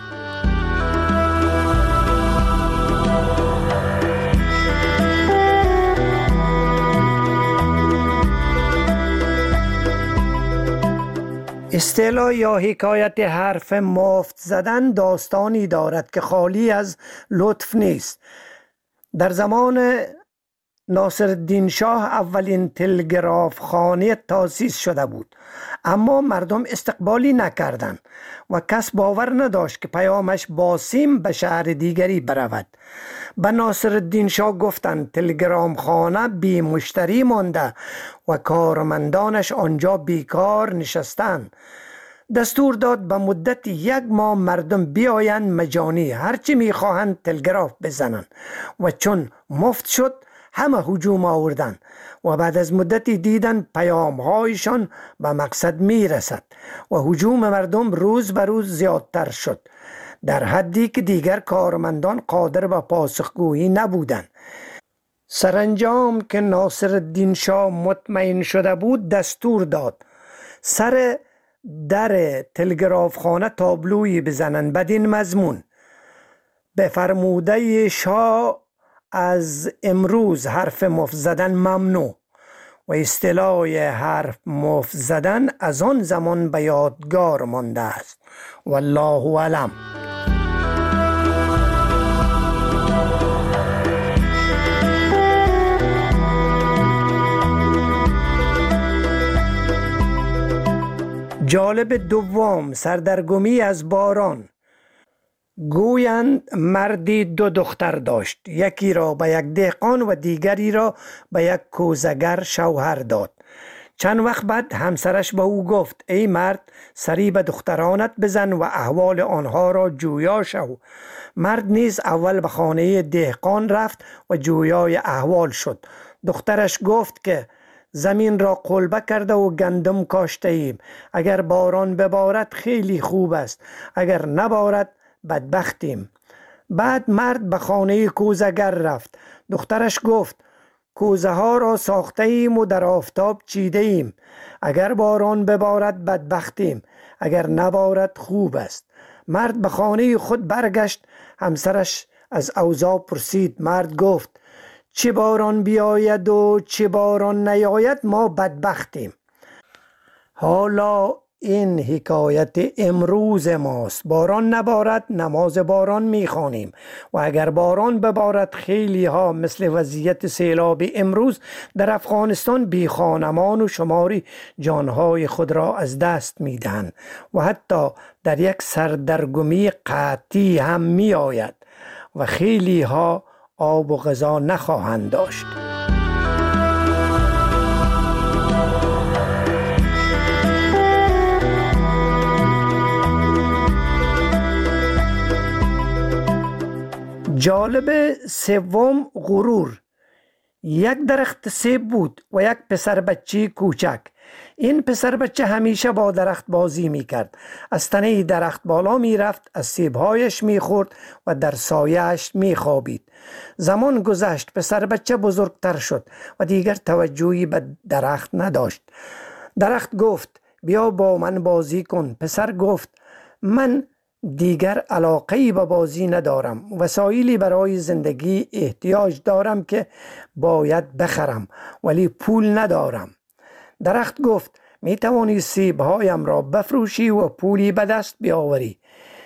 اصطلاح یا حکایت حرف مفت زدن داستانی دارد که خالی از لطف نیست. در زمان ناصرالدین شاه اولین تلگراف خانه تأسیس شده بود، اما مردم استقبالی نکردند و کس باور نداشت که پیامش با سیم به شهر دیگری برود. به ناصرالدین شاه گفتند تلگرام خانه بی مشتری مانده و کارمندانش آنجا بیکار نشستند. دستور داد به مدت 1 ماه مردم بیایند مجانی هرچی میخواهند تلگراف بزنند و چون مفت شد همه هجوم آوردند و بعد از مدتی دیدند پیامهایشان به مقصد میرسد و هجوم مردم روز به روز زیادتر شد. در حدی که دیگر کارمندان قادر به پاسخگویی نبودند. سرانجام که ناصرالدین شاه مطمئن شده بود دستور داد سر در تلگرافخانه تابلویی بزنند بدین مضمون: به فرموده شاه از امروز حرف مفت زدن ممنوع و اصطلاح حرف مفت زدن از آن زمان به یادگار مانده است. والله اعلم. جالب دوم، سردرگمی از باران. گویند مردی 2 دختر داشت، یکی را به یک دهقان و دیگری را به یک کوزگر شوهر داد. چند وقت بعد همسرش به او گفت: ای مرد، سری به دخترانت بزن و احوال آنها را جویا شو. مرد نیز اول به خانه دهقان رفت و جویای احوال شد. دخترش گفت که زمین را قلبه کرده و گندم کاشته ایم. اگر باران ببارد خیلی خوب است، اگر نبارد بدبختیم. بعد مرد به خانه کوزگر رفت. دخترش گفت: کوزه ها را ساخته ایم و در آفتاب چیده ایم. اگر باران ببارد بدبختیم، اگر نبارد خوب است. مرد به خانه خود برگشت. همسرش از اوضاع پرسید. مرد گفت: چه باران بیاید و چه باران نیاید ما بدبختیم. حالا این حکایت امروز ماست. باران نبارد نماز باران میخوانیم و اگر باران ببارد خیلی ها مثل وضعیت سیلاب امروز در افغانستان بی خانمان و شماری جانهای خود را از دست میدهند و حتی در یک سردرگمی قحطی هم میآید و خیلی ها آب و غذا نخواهند داشت. جالب سوم، غرور. یک درخت سیب بود و یک پسر بچه کوچک. این پسر بچه همیشه با درخت بازی می کرد. از تنه درخت بالا می رفت، از سیبهایش می خورد و در سایه‌اش می خوابید. زمان گذشت، پسر بچه بزرگتر شد و دیگر توجهی به درخت نداشت. درخت گفت: بیا با من بازی کن. پسر گفت: من دیگر علاقه‌ای به بازی ندارم. وسایلی برای زندگی احتیاج دارم که باید بخرم ولی پول ندارم. درخت گفت: می توانی سیبهایم را بفروشی و پولی به دست بیاوری.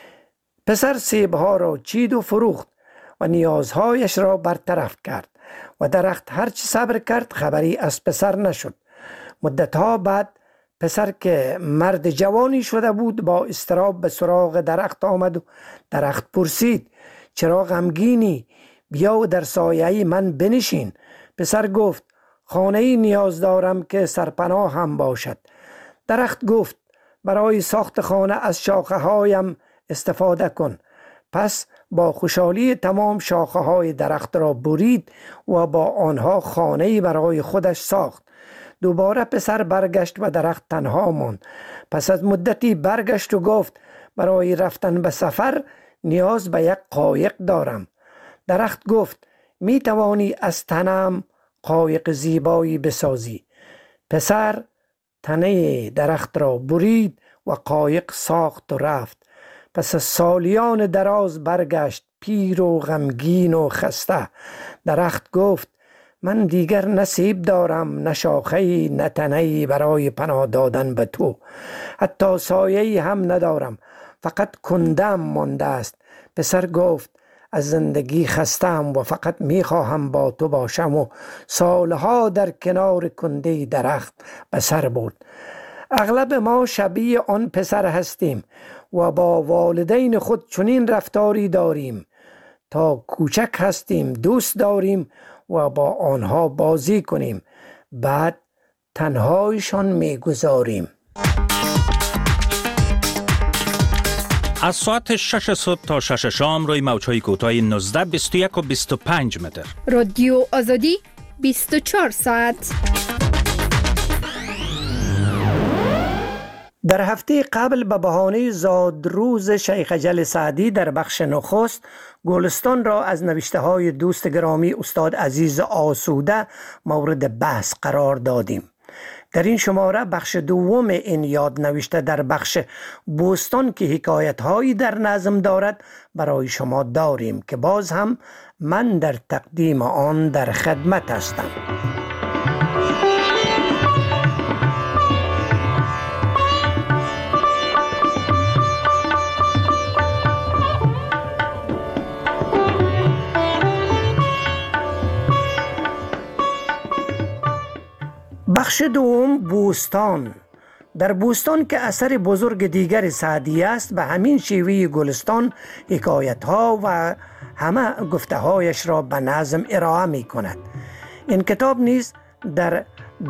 پسر سیبها را چید و فروخت و نیازهایش را برطرف کرد و درخت هرچی صبر کرد خبری از پسر نشد. مدتها بعد پسر که مرد جوانی شده بود با اضطراب به سراغ درخت آمد و درخت پرسید: چرا غمگینی؟ بیا و در سایه من بنشین. پسر گفت: خانه‌ای نیاز دارم که سرپناه هم باشد. درخت گفت: برای ساخت خانه از شاخه هایم استفاده کن. پس با خوشحالی تمام شاخه های درخت را برید و با آنها خانه‌ای برای خودش ساخت. دوباره پسر برگشت و درخت تنها ماند. پس از مدتی برگشت و گفت: برای رفتن به سفر نیاز به یک قایق دارم. درخت گفت: می توانی از تنم قایق زیبایی بسازی. پسر تنه درخت را برید و قایق ساخت و رفت. پس از سالیان دراز برگشت پیر و غمگین و خسته. درخت گفت: من دیگر نه سیب دارم، نه شاخه‌ای، نه تنه‌ای برای پناه دادن به تو. حتی سایه‌ای هم ندارم، فقط کنده‌ام مانده است. پسر گفت: از زندگی خسته‌ام و فقط میخواهم با تو باشم و سالها در کنار کنده درخت به سر برد. اغلب ما شبیه آن پسر هستیم و با والدین خود چنین رفتاری داریم. تا کوچک هستیم دوست داریم و با آنها بازی کنیم، بعد تنهایشان میگذاریم. از ساعت 6 صبح تا 6 شام روی موج‌های کوتاه 19، 21 و 25 متر. رادیو آزادی 24 ساعت. در هفته قبل به بهانه زادروز شیخ اجل سعدی در بخش نخست گلستان را از نوشته های دوست گرامی استاد عزیز آسوده مورد بحث قرار دادیم. در این شماره بخش دوم این یاد نوشته در بخش بوستان که حکایت هایی در نظم دارد برای شما داریم که باز هم من در تقدیم آن در خدمت هستم. بخش دوم بوستان. در بوستان که اثر بزرگ دیگر سعدی است به همین شیوه گلستان حکایت ها و همه گفته هایش را به نظم ارائه می کند. این کتاب نیز در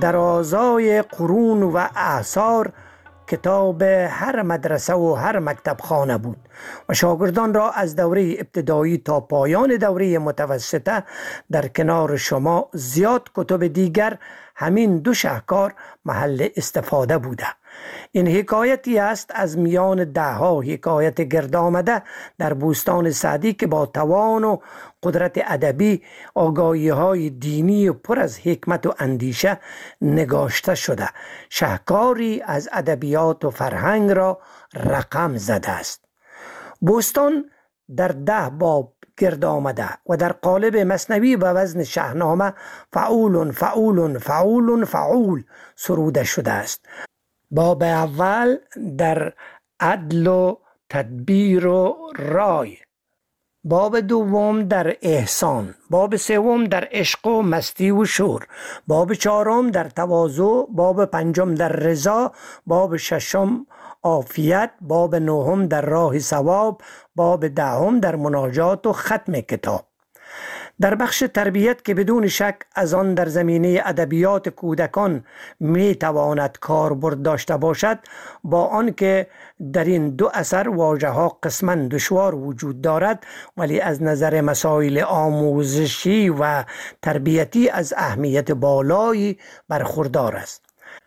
درازای قرون و اعصار کتاب هر مدرسه و هر مکتب خانه بود و شاگردان را از دوره ابتدایی تا پایان دوره متوسطه در کنار شما زیاد کتب دیگر همین دو شاهکار محل استفاده بوده. این حکایتی است از میان دهها حکایت گرد آمده در بوستان سعدی که با توان و قدرت ادبی آگاهی های دینی پر از حکمت و اندیشه نگاشته شده. شاهکاری از ادبیات و فرهنگ را رقم زده است. بوستان در 10 باب گرد آمده و در قالب مثنوی و وزن شاهنامه فعول فعول فعول فعول سروده شده است. باب اول در عدل و تدبیر و رای، باب دوم در احسان، باب سوم در عشق و مستی و شور، باب چهارم در تواضع، باب پنجم در رضا، باب ششم عافیت، باب نهم در راه ثواب، باب دهم در مناجات و ختم کتاب. در بخش تربیت که بدون شک از آن در زمینه ادبیات کودکان می تواند کاربرد داشته باشد، با آنکه در این دو اثر واژه ها قسما دشوار وجود دارد ولی از نظر مسائل آموزشی و تربیتی از اهمیت بالایی برخوردار است.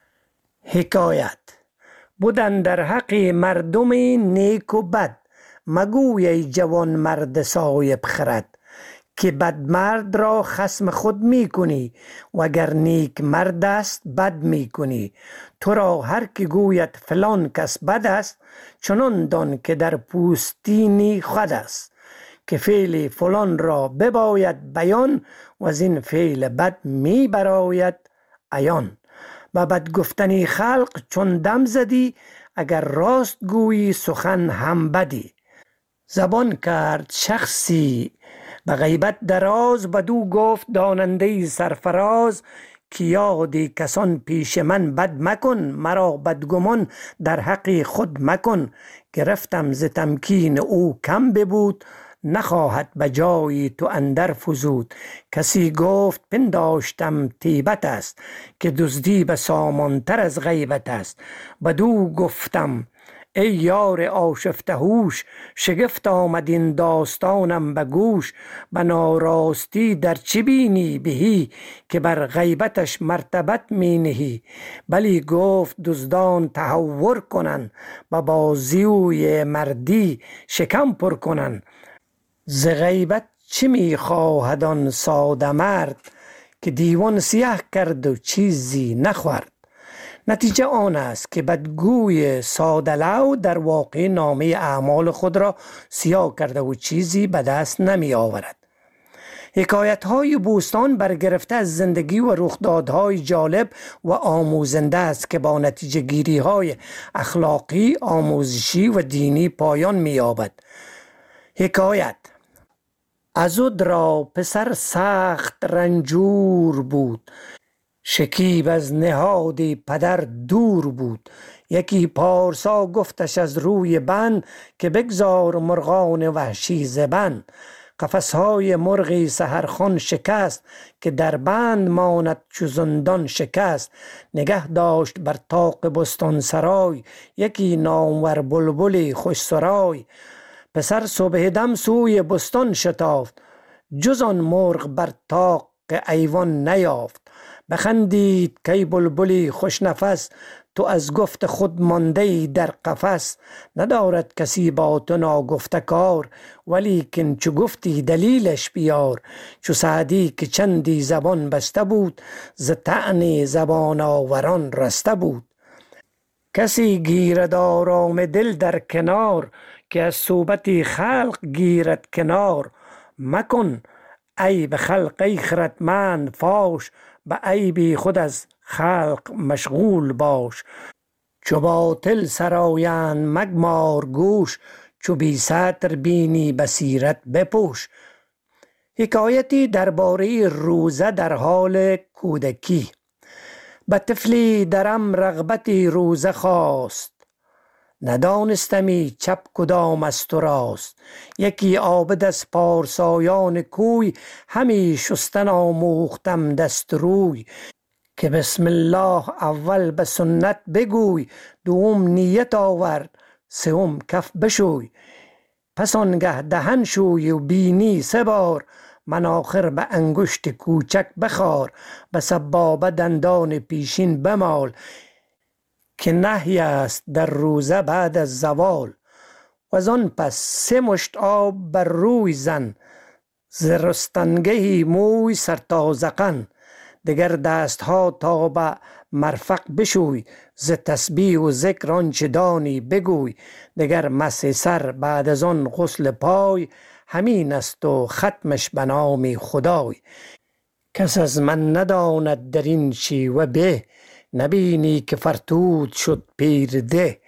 حکایت: بودن در حق مردم نیک و بد، مگوی ای جوان مرد صاحب خرد، که بد مرد را خصم خود می کنی و اگر نیک مرد است بد می کنی. تو را هر که گوید فلان کس بد است، چنان دان که در پوستینی خود است، که فعل فلان را بباید بیان و از این فعل بد می براید عیان. و بد گفتنی خلق چون دم زدی، اگر راست گویی سخن هم بدی. زبان کرد شخصی به غیبت دراز، بدو گفت داننده سرفراز، که یادی کسان پیش من بد مکن، مرا بدگمان در حق خود مکن. گرفتم ز تمکین او کم ببود، نخواهد به جایی تو اندر فزود. کسی گفت پنداشتم طیبت است، که دزدی به سامانتر از غیبت است. بدو گفتم ای یار آشفته هوش، شگفت آمد این داستانم به گوش. به ناراستی در چی بینی بهی، که بر غیبتش مرتبت می نهی. بلی گفت دزدان تهور کنن، به بازیوی مردی شکم پر کنن. ز غیبت چی می خواهد آن ساده مرد، که دیوان سیاه کرد و چیزی نخورد. نتیجه آن است که بدگوی سادلو در واقع نامه اعمال خود را سیاه کرده و چیزی به دست نمی آورد. حکایت های بوستان برگرفته از زندگی و رخدادهای جالب و آموزنده است که با نتیجه گیری های اخلاقی، آموزشی و دینی پایان می یابد. حکایت: عضد را پسر سخت رنجور بود، شکیب از نهاد پدر دور بود. یکی پارسا گفتش از روی بند، که بگذار مرغان وحشی زبن. قفسهای مرغی سحرخوان شکست، که در بند ماند چو زندان شکست. نگه داشت بر طاق بستان سرای، یکی نامور بلبل خوش سرای. پسر صبح دم سوی بستان شتافت، جز آن مرغ بر طاق ایوان نیافت. بخندید کی بلبلی خوش نفس، تو از گفت خود مانده در قفس. ندارد کسی با تو ناگفته کار، ولیکن چو گفتی دلیلش بیار. چو سعدی که چندی زبان بسته بود، ز طعن زبان آوران رسته بود. کسی گیرد آرام دل در کنار، که از صحبت خلق گیرد کنار. مکن عیب خلق ای خردمند فاش، به عیب خود از خلق مشغول باش. چو باطل سرایند مگمار گوش، چو بی ستر بینی بصیرت بپوش. حکایتی درباره روزه در حال کودکی. به طفلی درم رغبتی روزه خواست، ندانستمی چپ کدام است و راست. یکی عابد از پارسایان کوی، همی شستن آموختم دست روی. که بسم الله اول به سنت بگوی، دوم نیت آور سوم کف بشوی. پس آنگه دهن شوی و بینی 3 بار، من آخر به انگشت کوچک بخار. به سبابه دندان پیشین بمال، که نهی است در روزه بعد از زوال. و زان پس 3 مشت آب بر روی زن، ز رستنگهی موی سر تا ذقن. دگر دست ها تا به مرفق بشوی، ز تسبیح و ذکر آنچه دانی بگوی. دگر مسح سر بعد از آن غسل پای، همین است و ختمش به نام خدای. کس از من نداند در این شیوه به، نبینی که فرتود شد پیر ده.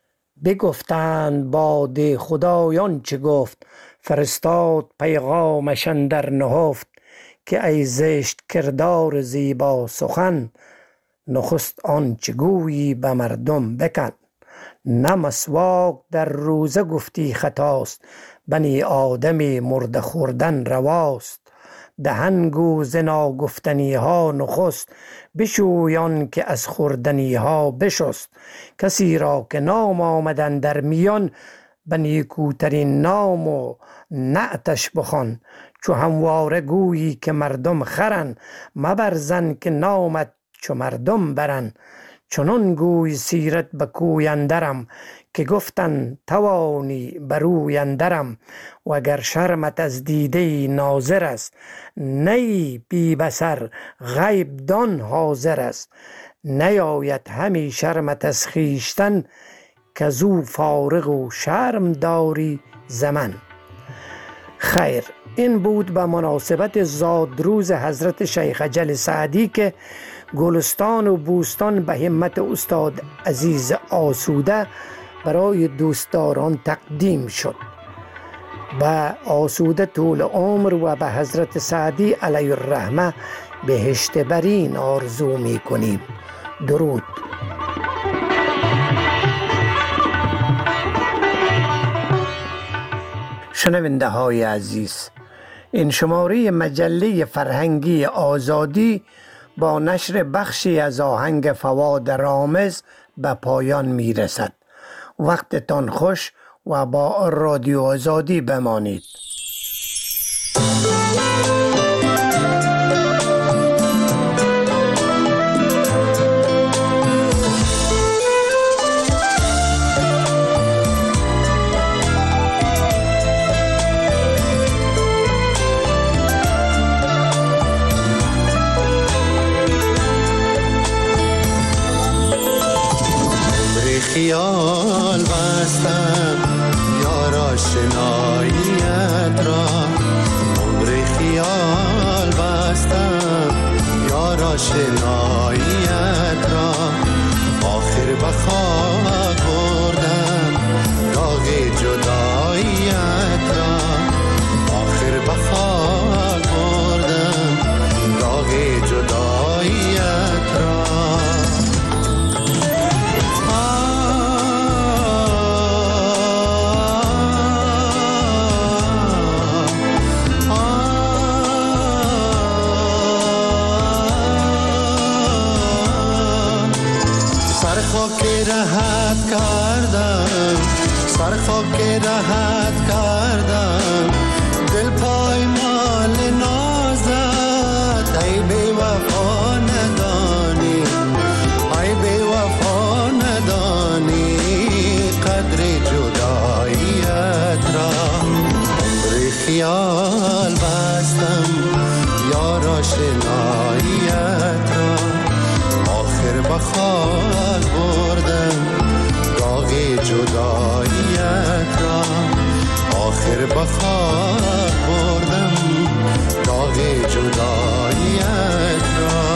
بگفتند باد خدایان چه گفت، فرستاد پیغامش اندر نهفت. که ای زشت کردار زیبا سخن، نخست آنچه گویی به مردم بکن. نه مسواک در روزه گفتی خطاست، بنی آدم مرده خوردن رواست. دهن گو ز ناگفتنی ها نخست، بشویان که از خوردنی ها بشست. کسی را که نام آمدن در میان، به نیکوترین نام و نعتش بخوان. چو همواره گویی که مردم خرن، مبرزن که نامت چو مردم برن. چنان گوی سیرت به کوی اندرم، که گفتن توانی بروی اندرم. و گر شرمت از دیده ناظر است، نی بی بصر غیب دان حاضر است. نیاید همی شرمت از خویشتن، که زو فارغ و شرم داری زمن. خیر، این بود به مناسبت زادروز حضرت شیخ اجل سعدی که گلستان و بوستان به همت استاد عزیز آسوده برای دوستداران تقدیم شد. به آسوده طول عمر و به حضرت سعدی علیه الرحمه بهشت برین آرزو می کنیم. درود. شنونده های عزیز، این شماره مجله فرهنگی آزادی با نشر بخشی از آهنگ فواد رامز به پایان می رسد. وقتتان خوش و با رادیو آزادی بمانید. خیال بستم یار آشناییت را، عمر خیال بستم یار آشناییت را. آخر به خاک بردم داغ جداییت را، آخر به خاک بردم داغ جداییت را. سر خاک راحت کردم، دل پای مال نازت ای بی وفا خاک بردم داغ جداییت را، آخر به خاک بردم داغ جداییت را.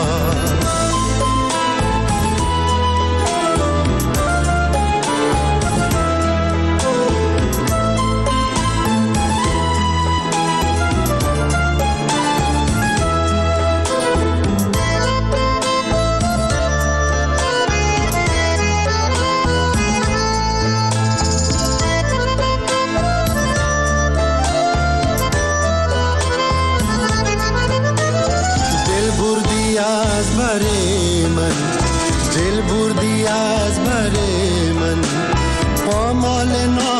دل بردی از بر من، پامال